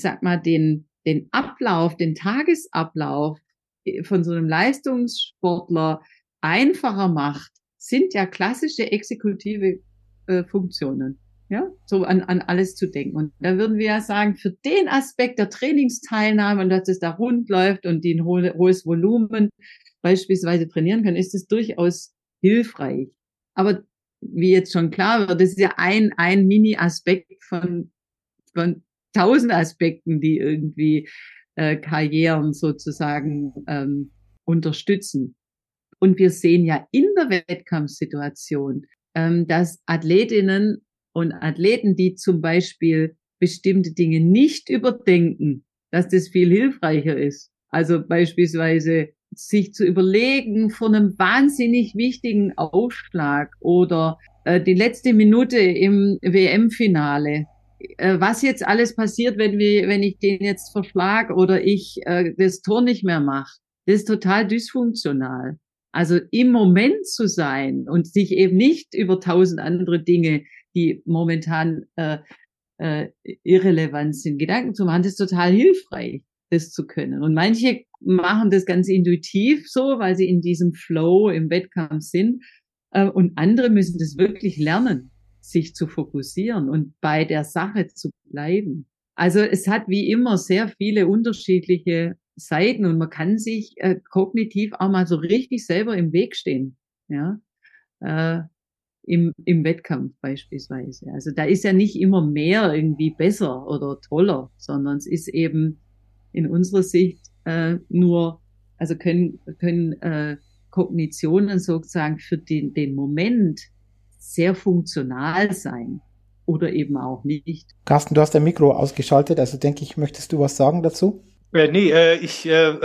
Ablauf, den Tagesablauf von so einem Leistungssportler einfacher macht, sind ja klassische exekutive Funktionen. Ja, so an alles zu denken. Und da würden wir ja sagen, für den Aspekt der Trainingsteilnahme und dass es da rund läuft und die ein hohes Volumen beispielsweise trainieren können, ist es durchaus hilfreich. Aber wie jetzt schon klar wird, das ist ja ein Mini-Aspekt von 1000 Aspekten, die irgendwie Karrieren sozusagen unterstützen. Und wir sehen ja in der Wettkampfsituation, dass Athletinnen und Athleten, die zum Beispiel bestimmte Dinge nicht überdenken, dass das viel hilfreicher ist. Also beispielsweise sich zu überlegen vor einem wahnsinnig wichtigen Aufschlag oder die letzte Minute im WM-Finale, was jetzt alles passiert, wenn ich den jetzt verschlag oder ich das Tor nicht mehr mache. Das ist total dysfunktional. Also im Moment zu sein und sich eben nicht über 1000 andere Dinge, die momentan irrelevant sind, Gedanken zu machen, das ist total hilfreich, das zu können. Und manche machen das ganz intuitiv so, weil sie in diesem Flow im Wettkampf sind. Und andere müssen das wirklich lernen, sich zu fokussieren und bei der Sache zu bleiben. Also es hat wie immer sehr viele unterschiedliche Seiten und man kann sich kognitiv auch mal so richtig selber im Weg stehen. Ja. Im Wettkampf beispielsweise. Also da ist ja nicht immer mehr irgendwie besser oder toller, sondern es ist eben in unserer Sicht nur, also können Kognitionen sozusagen für den Moment sehr funktional sein oder eben auch nicht. Carsten, du hast dein Mikro ausgeschaltet, also denke ich, möchtest du was sagen dazu? Ich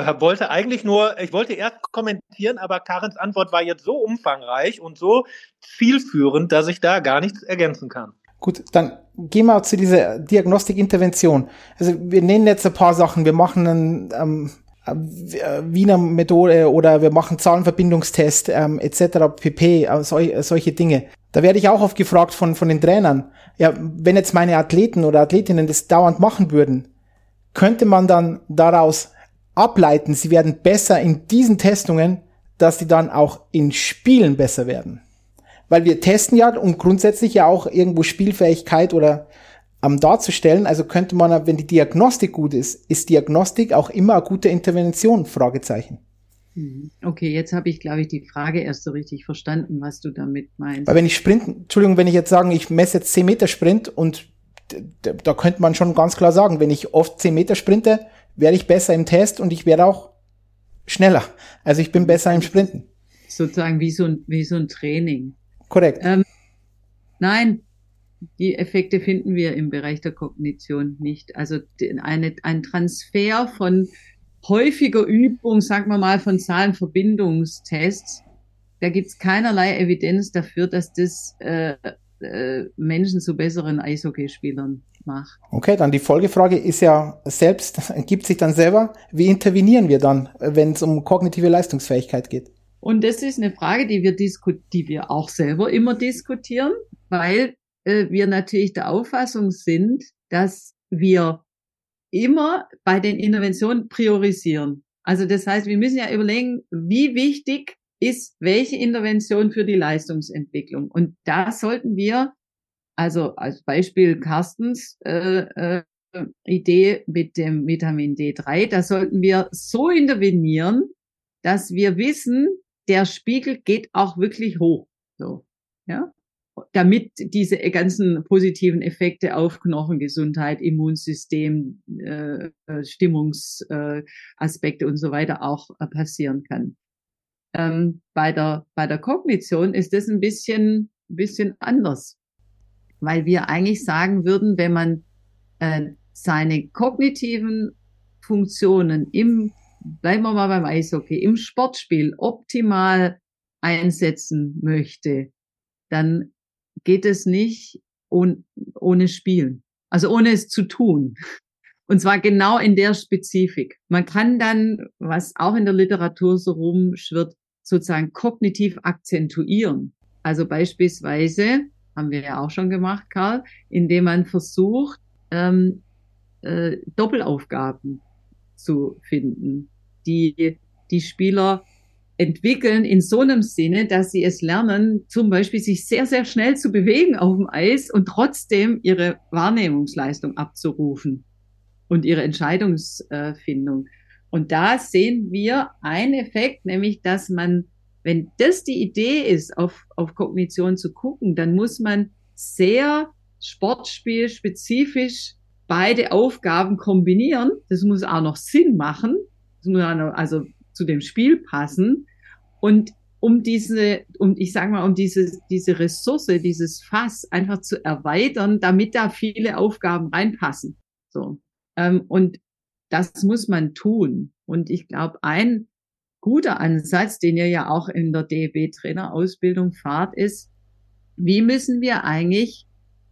wollte erst kommentieren, aber Karens Antwort war jetzt so umfangreich und so zielführend, dass ich da gar nichts ergänzen kann. Gut, dann gehen wir zu dieser Diagnostik-Intervention. Also wir nennen jetzt ein paar Sachen. Wir machen einen Wiener Methode oder wir machen Zahlenverbindungstest etc. pp. Solche Dinge. Da werde ich auch oft gefragt von den Trainern. Ja, wenn jetzt meine Athleten oder Athletinnen das dauernd machen würden, könnte man dann daraus ableiten, sie werden besser in diesen Testungen, dass sie dann auch in Spielen besser werden. Weil wir testen ja, um grundsätzlich ja auch irgendwo Spielfähigkeit oder darzustellen. Also könnte man, wenn die Diagnostik gut ist Diagnostik auch immer eine gute Intervention? Fragezeichen. Okay, jetzt habe ich, glaube ich, die Frage erst so richtig verstanden, was du damit meinst. Weil wenn ich wenn ich jetzt sagen, ich messe jetzt 10 Meter Sprint und da könnte man schon ganz klar sagen, wenn ich oft 10 Meter sprinte, werde ich besser im Test und ich werde auch schneller. Also ich bin besser im Sprinten. Sozusagen wie so ein Training. Korrekt. Nein, die Effekte finden wir im Bereich der Kognition nicht. Also ein Transfer von häufiger Übung, sagen wir mal, von Zahlenverbindungstests, da gibt's keinerlei Evidenz dafür, dass das Menschen zu besseren Eishockeyspielern macht. Okay, dann die Folgefrage ist ja gibt sich dann selber, wie intervenieren wir dann, wenn es um kognitive Leistungsfähigkeit geht? Und das ist eine Frage, die wir auch selber immer diskutieren, weil wir natürlich der Auffassung sind, dass wir immer bei den Interventionen priorisieren. Also das heißt, wir müssen ja überlegen, wie wichtig ist welche Intervention für die Leistungsentwicklung. Und da sollten wir, also als Beispiel Carstens Idee mit dem Vitamin D3, da sollten wir so intervenieren, dass wir wissen, der Spiegel geht auch wirklich hoch. So, ja, damit diese ganzen positiven Effekte auf Knochengesundheit, Immunsystem, Stimmungsaspekte und so weiter auch passieren kann. Bei der Kognition ist das ein bisschen anders, weil wir eigentlich sagen würden, wenn man seine kognitiven Funktionen bleiben wir mal beim Eishockey, im Sportspiel optimal einsetzen möchte, dann geht es nicht ohne Spielen, also ohne es zu tun. Und zwar genau in der Spezifik. Man kann dann, was auch in der Literatur so rumschwirrt, sozusagen kognitiv akzentuieren. Also beispielsweise, haben wir ja auch schon gemacht, Karl, indem man versucht, Doppelaufgaben zu finden, die Spieler entwickeln in so einem Sinne, dass sie es lernen, zum Beispiel sich sehr, sehr schnell zu bewegen auf dem Eis und trotzdem ihre Wahrnehmungsleistung abzurufen und ihre Entscheidungsfindung. Und da sehen wir einen Effekt, nämlich, dass man, wenn das die Idee ist, auf Kognition zu gucken, dann muss man sehr sportspielspezifisch beide Aufgaben kombinieren. Das muss auch noch Sinn machen. Das muss auch noch, also zu dem Spiel passen. Und um diese Ressource, dieses Fass einfach zu erweitern, damit da viele Aufgaben reinpassen. So. Und das muss man tun. Und ich glaube, ein guter Ansatz, den ihr ja auch in der DEB-Trainerausbildung fahrt, ist, wie müssen wir eigentlich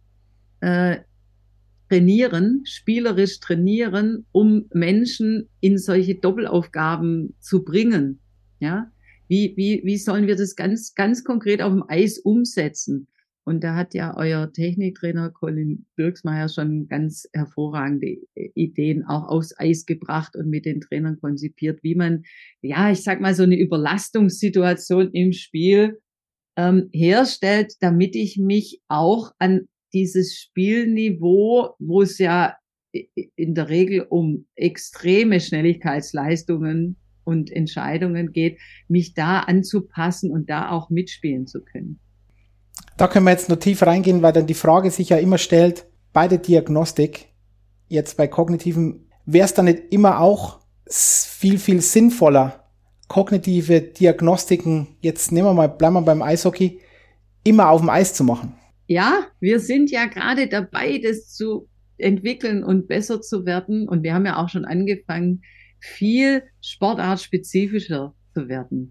spielerisch trainieren, um Menschen in solche Doppelaufgaben zu bringen. Ja? Wie sollen wir das ganz, ganz konkret auf dem Eis umsetzen? Und da hat ja euer Techniktrainer Colin Birksmeier schon ganz hervorragende Ideen auch aufs Eis gebracht und mit den Trainern konzipiert, wie man, ja, ich sag mal, so eine Überlastungssituation im Spiel herstellt, damit ich mich auch an dieses Spielniveau, wo es ja in der Regel um extreme Schnelligkeitsleistungen und Entscheidungen geht, mich da anzupassen und da auch mitspielen zu können. Da können wir jetzt noch tief reingehen, weil dann die Frage sich ja immer stellt, bei der Diagnostik, jetzt bei kognitiven, wäre es dann nicht immer auch viel, viel sinnvoller, kognitive Diagnostiken, jetzt bleiben wir beim Eishockey, immer auf dem Eis zu machen? Ja, wir sind ja gerade dabei, das zu entwickeln und besser zu werden. Und wir haben ja auch schon angefangen, viel sportartspezifischer zu werden.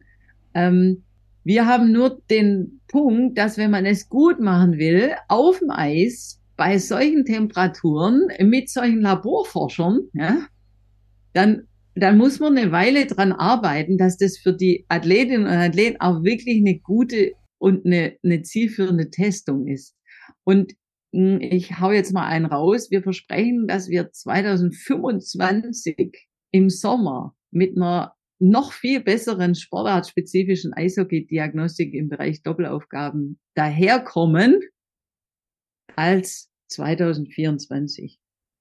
Wir haben nur den Punkt, dass wenn man es gut machen will, auf dem Eis, bei solchen Temperaturen, mit solchen Laborforschern, ja, dann muss man eine Weile dran arbeiten, dass das für die Athletinnen und Athleten auch wirklich eine gute und eine zielführende Testung ist. Und ich hau jetzt mal einen raus. Wir versprechen, dass wir 2025 im Sommer mit einer noch viel besseren sportartspezifischen Eishockey-Diagnostik im Bereich Doppelaufgaben daherkommen als 2024.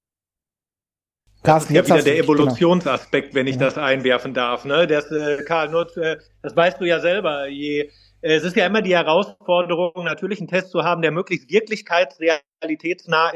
Das ist ja wieder der Evolutionsaspekt, wenn ich das einwerfen darf. Ne? Karl, das weißt du ja selber. Es ist ja immer die Herausforderung, natürlich einen Test zu haben, der möglichst wirklichkeitsrealitätsnah ist,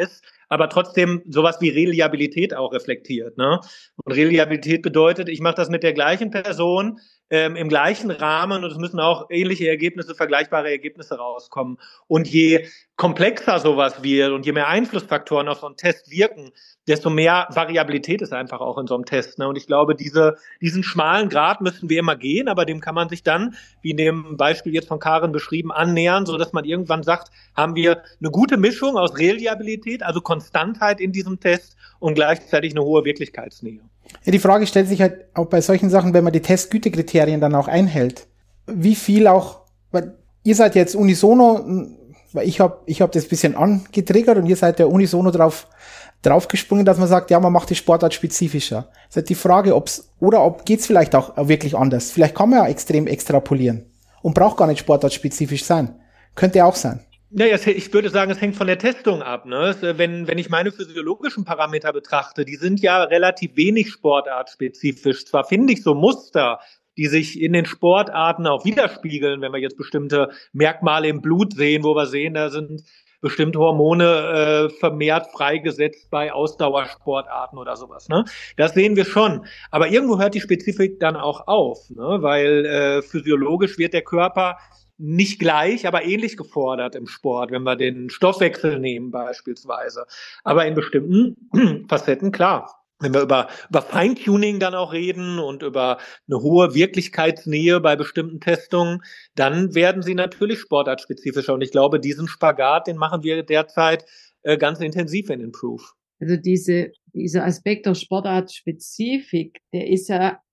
aber trotzdem sowas wie Reliabilität auch reflektiert. Ne? Und Reliabilität bedeutet, ich mache das mit der gleichen Person, im gleichen Rahmen und es müssen auch ähnliche Ergebnisse, vergleichbare Ergebnisse rauskommen. Und je komplexer sowas wird und je mehr Einflussfaktoren auf so einen Test wirken, desto mehr Variabilität ist einfach auch in so einem Test. Ne? Und ich glaube, diesen schmalen Grat müssen wir immer gehen, aber dem kann man sich dann, wie in dem Beispiel jetzt von Karin beschrieben, annähern, sodass man irgendwann sagt, haben wir eine gute Mischung aus Reliabilität, also Konstantheit in diesem Test und gleichzeitig eine hohe Wirklichkeitsnähe. Ja, die Frage stellt sich halt auch bei solchen Sachen, wenn man die Testgütekriterien dann auch einhält. Wie viel auch, weil ihr seid jetzt unisono, weil ich hab das ein bisschen angetriggert und ihr seid ja unisono draufgesprungen, dass man sagt, ja, man macht die Sportart spezifischer. Das ist halt die Frage, ob geht's vielleicht auch wirklich anders. Vielleicht kann man ja extrem extrapolieren und braucht gar nicht sportartspezifisch sein. Könnte auch sein. Naja, ich würde sagen, es hängt von der Testung ab. Ne? Wenn ich meine physiologischen Parameter betrachte, die sind ja relativ wenig sportartspezifisch. Zwar finde ich so Muster, die sich in den Sportarten auch widerspiegeln, wenn wir jetzt bestimmte Merkmale im Blut sehen, wo wir sehen, da sind bestimmte Hormone vermehrt freigesetzt bei Ausdauersportarten oder sowas. Ne? Das sehen wir schon. Aber irgendwo hört die Spezifik dann auch auf, ne? Weil physiologisch wird der Körper nicht gleich, aber ähnlich gefordert im Sport, wenn wir den Stoffwechsel nehmen beispielsweise. Aber in bestimmten Facetten, klar. Wenn wir über Feintuning dann auch reden und über eine hohe Wirklichkeitsnähe bei bestimmten Testungen, dann werden sie natürlich sportartspezifischer. Und ich glaube, diesen Spagat, den machen wir derzeit ganz intensiv in Improve. Also dieser Aspekt der Sportartspezifik, der ist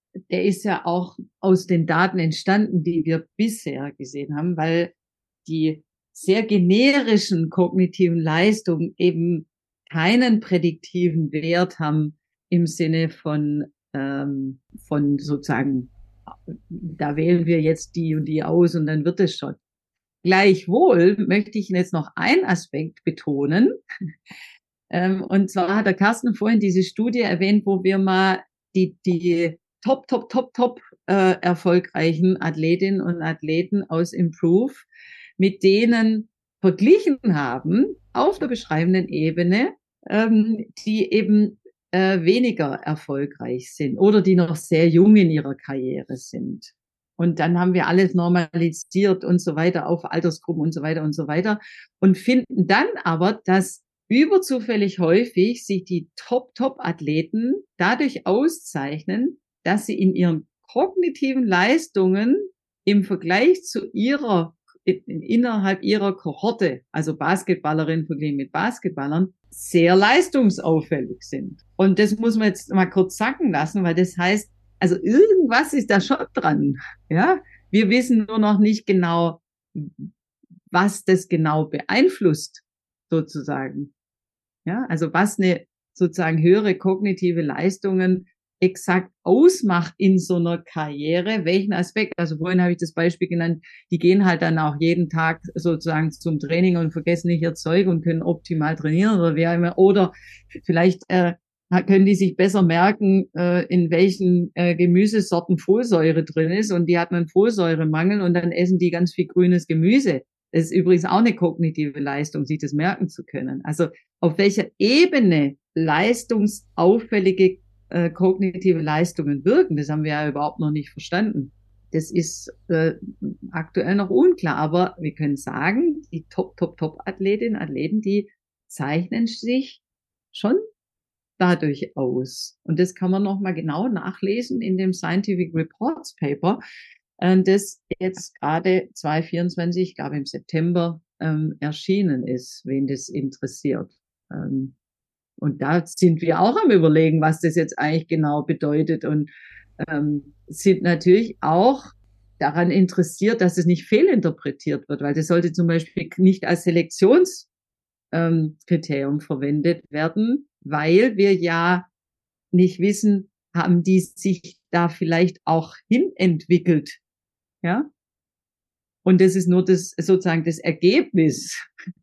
ja auch aus den Daten entstanden, die wir bisher gesehen haben, weil die sehr generischen kognitiven Leistungen eben keinen prädiktiven Wert haben im Sinne von sozusagen, da wählen wir jetzt die und die aus und dann wird es schon. Gleichwohl möchte ich jetzt noch einen Aspekt betonen. Und zwar hat der Carsten vorhin diese Studie erwähnt, wo wir mal die top erfolgreichen Athletinnen und Athleten aus Improve mit denen verglichen haben auf der beschreibenden Ebene, die eben weniger erfolgreich sind oder die noch sehr jung in ihrer Karriere sind. Und dann haben wir alles normalisiert und so weiter auf Altersgruppen und so weiter und finden dann aber, dass überzufällig häufig sich die Top-Athleten dadurch auszeichnen, dass sie in ihren kognitiven Leistungen im Vergleich zu innerhalb ihrer Kohorte, also Basketballerinnen verglichen mit Basketballern, sehr leistungsauffällig sind. Und das muss man jetzt mal kurz sacken lassen, weil das heißt, also irgendwas ist da schon dran. Ja, wir wissen nur noch nicht genau, was das genau beeinflusst, sozusagen. Ja, also was eine sozusagen höhere kognitive Leistungen exakt ausmacht in so einer Karriere, welchen Aspekt. Also vorhin habe ich das Beispiel genannt, die gehen halt dann auch jeden Tag sozusagen zum Training und vergessen nicht ihr Zeug und können optimal trainieren oder wer immer. Oder vielleicht können die sich besser merken, in welchen Gemüsesorten Folsäure drin ist und die hatten einen Folsäuremangel und dann essen die ganz viel grünes Gemüse. Das ist übrigens auch eine kognitive Leistung, sich das merken zu können. Also auf welcher Ebene leistungsauffällige kognitive Leistungen wirken, das haben wir ja überhaupt noch nicht verstanden. Das ist aktuell noch unklar, aber wir können sagen, die Top-Athletinnen, Athleten, die zeichnen sich schon dadurch aus. Und das kann man nochmal genau nachlesen in dem Scientific Reports Paper, das jetzt gerade 2024, ich glaube im September, erschienen ist, wen das interessiert. Und da sind wir auch am Überlegen, was das jetzt eigentlich genau bedeutet und sind natürlich auch daran interessiert, dass es nicht fehlinterpretiert wird, weil das sollte zum Beispiel nicht als Selektionskriterium verwendet werden, weil wir ja nicht wissen, haben die sich da vielleicht auch hinentwickelt, ja? Und das ist nur das sozusagen das Ergebnis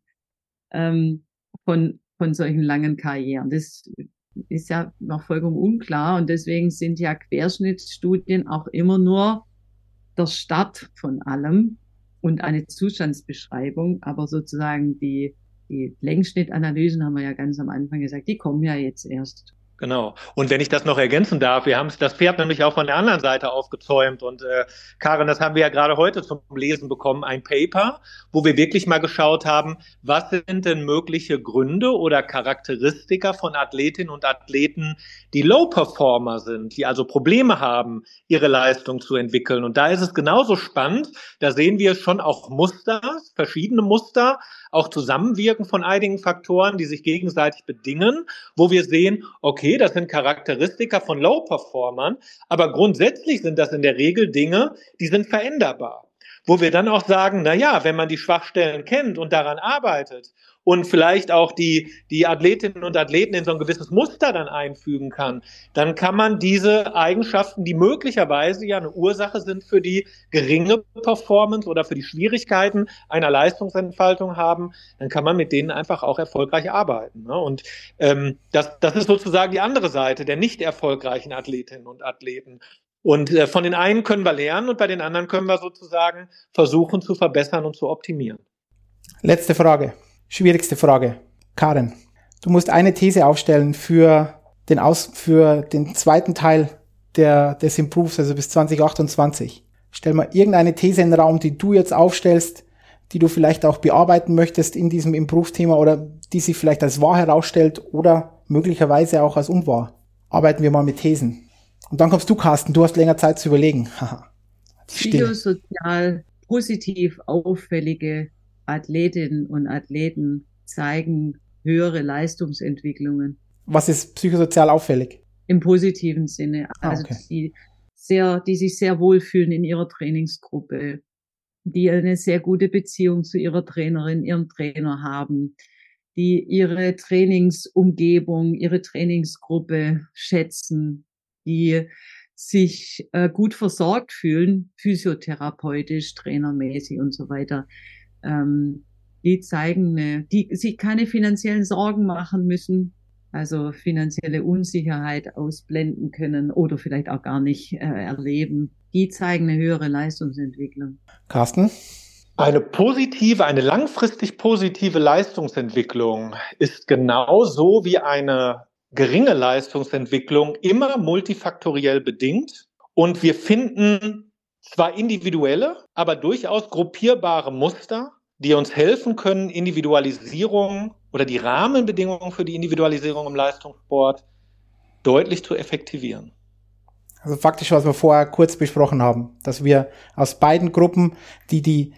von solchen langen Karrieren. Das ist ja noch vollkommen unklar und deswegen sind ja Querschnittsstudien auch immer nur der Start von allem und eine Zustandsbeschreibung, aber sozusagen die Die Längsschnittanalysen haben wir ja ganz am Anfang gesagt, die kommen ja jetzt erst. Genau. Und wenn ich das noch ergänzen darf, wir haben das Pferd nämlich auch von der anderen Seite aufgezäumt. Und Karin, das haben wir ja gerade heute zum Lesen bekommen, ein Paper, wo wir wirklich mal geschaut haben, was sind denn mögliche Gründe oder Charakteristika von Athletinnen und Athleten, die Low-Performer sind, die also Probleme haben, ihre Leistung zu entwickeln. Und da ist es genauso spannend. Da sehen wir schon auch Muster, verschiedene Muster, auch Zusammenwirken von einigen Faktoren, die sich gegenseitig bedingen, wo wir sehen, okay, das sind Charakteristika von Low-Performern, aber grundsätzlich sind das in der Regel Dinge, die sind veränderbar. Wo wir dann auch sagen, na ja, wenn man die Schwachstellen kennt und daran arbeitet und vielleicht auch die Athletinnen und Athleten in so ein gewisses Muster dann einfügen kann, dann kann man diese Eigenschaften, die möglicherweise ja eine Ursache sind für die geringe Performance oder für die Schwierigkeiten einer Leistungsentfaltung haben, dann kann man mit denen einfach auch erfolgreich arbeiten. Ne? Und das ist sozusagen die andere Seite der nicht erfolgreichen Athletinnen und Athleten. Und von den einen können wir lernen und bei den anderen können wir sozusagen versuchen zu verbessern und zu optimieren. Letzte Frage, schwierigste Frage. Karin, du musst eine These aufstellen für den zweiten Teil des Improves, also bis 2028. Stell mal irgendeine These in den Raum, die du jetzt aufstellst, die du vielleicht auch bearbeiten möchtest in diesem Improve-Thema oder die sich vielleicht als wahr herausstellt oder möglicherweise auch als unwahr. Arbeiten wir mal mit Thesen. Und dann kommst du, Carsten, du hast länger Zeit zu überlegen. Psychosozial positiv auffällige Athletinnen und Athleten zeigen höhere Leistungsentwicklungen. Was ist psychosozial auffällig? Im positiven Sinne. Also okay. Die sich sehr wohlfühlen in ihrer Trainingsgruppe, die eine sehr gute Beziehung zu ihrer Trainerin, ihrem Trainer haben, die ihre Trainingsumgebung, ihre Trainingsgruppe schätzen, die sich gut versorgt fühlen, physiotherapeutisch, trainermäßig und so weiter. Die zeigen, die sich keine finanziellen Sorgen machen müssen, also finanzielle Unsicherheit ausblenden können oder vielleicht auch gar nicht erleben. Die zeigen eine höhere Leistungsentwicklung. Carsten? Eine langfristig positive Leistungsentwicklung ist genauso wie eine geringe Leistungsentwicklung immer multifaktoriell bedingt. Und wir finden zwar individuelle, aber durchaus gruppierbare Muster, die uns helfen können, Individualisierung oder die Rahmenbedingungen für die Individualisierung im Leistungssport deutlich zu effektivieren. Also faktisch, was wir vorher kurz besprochen haben, dass wir aus beiden Gruppen, die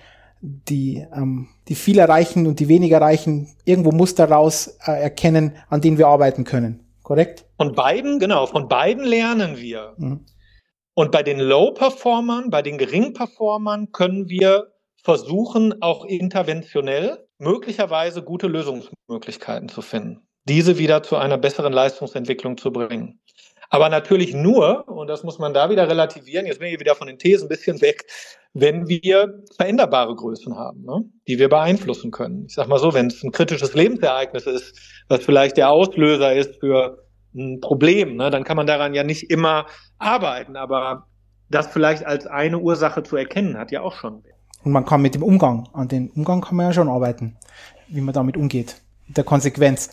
viel erreichen und die weniger erreichen, irgendwo Muster raus erkennen, an denen wir arbeiten können. Korrekt? Von beiden lernen wir. Mhm. Und bei den Low-Performern, bei den Gering-Performern können wir versuchen, auch interventionell möglicherweise gute Lösungsmöglichkeiten zu finden, diese wieder zu einer besseren Leistungsentwicklung zu bringen. Aber natürlich nur, und das muss man da wieder relativieren, jetzt bin ich wieder von den Thesen ein bisschen weg, wenn wir veränderbare Größen haben, ne, die wir beeinflussen können. Ich sag mal so, wenn es ein kritisches Lebensereignis ist, was vielleicht der Auslöser ist für ein Problem, ne, dann kann man daran ja nicht immer arbeiten, aber das vielleicht als eine Ursache zu erkennen, hat ja auch schon Wert. Und man kann mit dem Umgang, an den Umgang kann man ja schon arbeiten, wie man damit umgeht, mit der Konsequenz.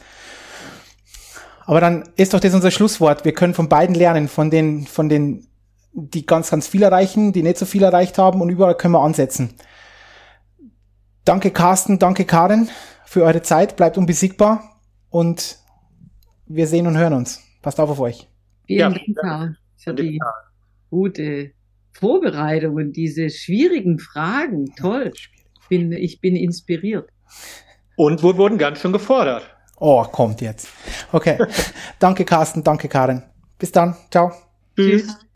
Aber dann ist doch das unser Schlusswort. Wir können von beiden lernen, von den, die ganz, ganz viel erreichen, die nicht so viel erreicht haben und überall können wir ansetzen. Danke Carsten, danke Karin für eure Zeit. Bleibt unbesiegbar und wir sehen und hören uns. Passt auf euch. Vielen Dank, Karl, für die gute Vorbereitung und diese schwierigen Fragen. Toll. Ich bin inspiriert. Und wir wurden ganz schön gefordert. Oh, kommt jetzt. Okay. Danke Carsten, danke Karin. Bis dann. Ciao. Tschüss.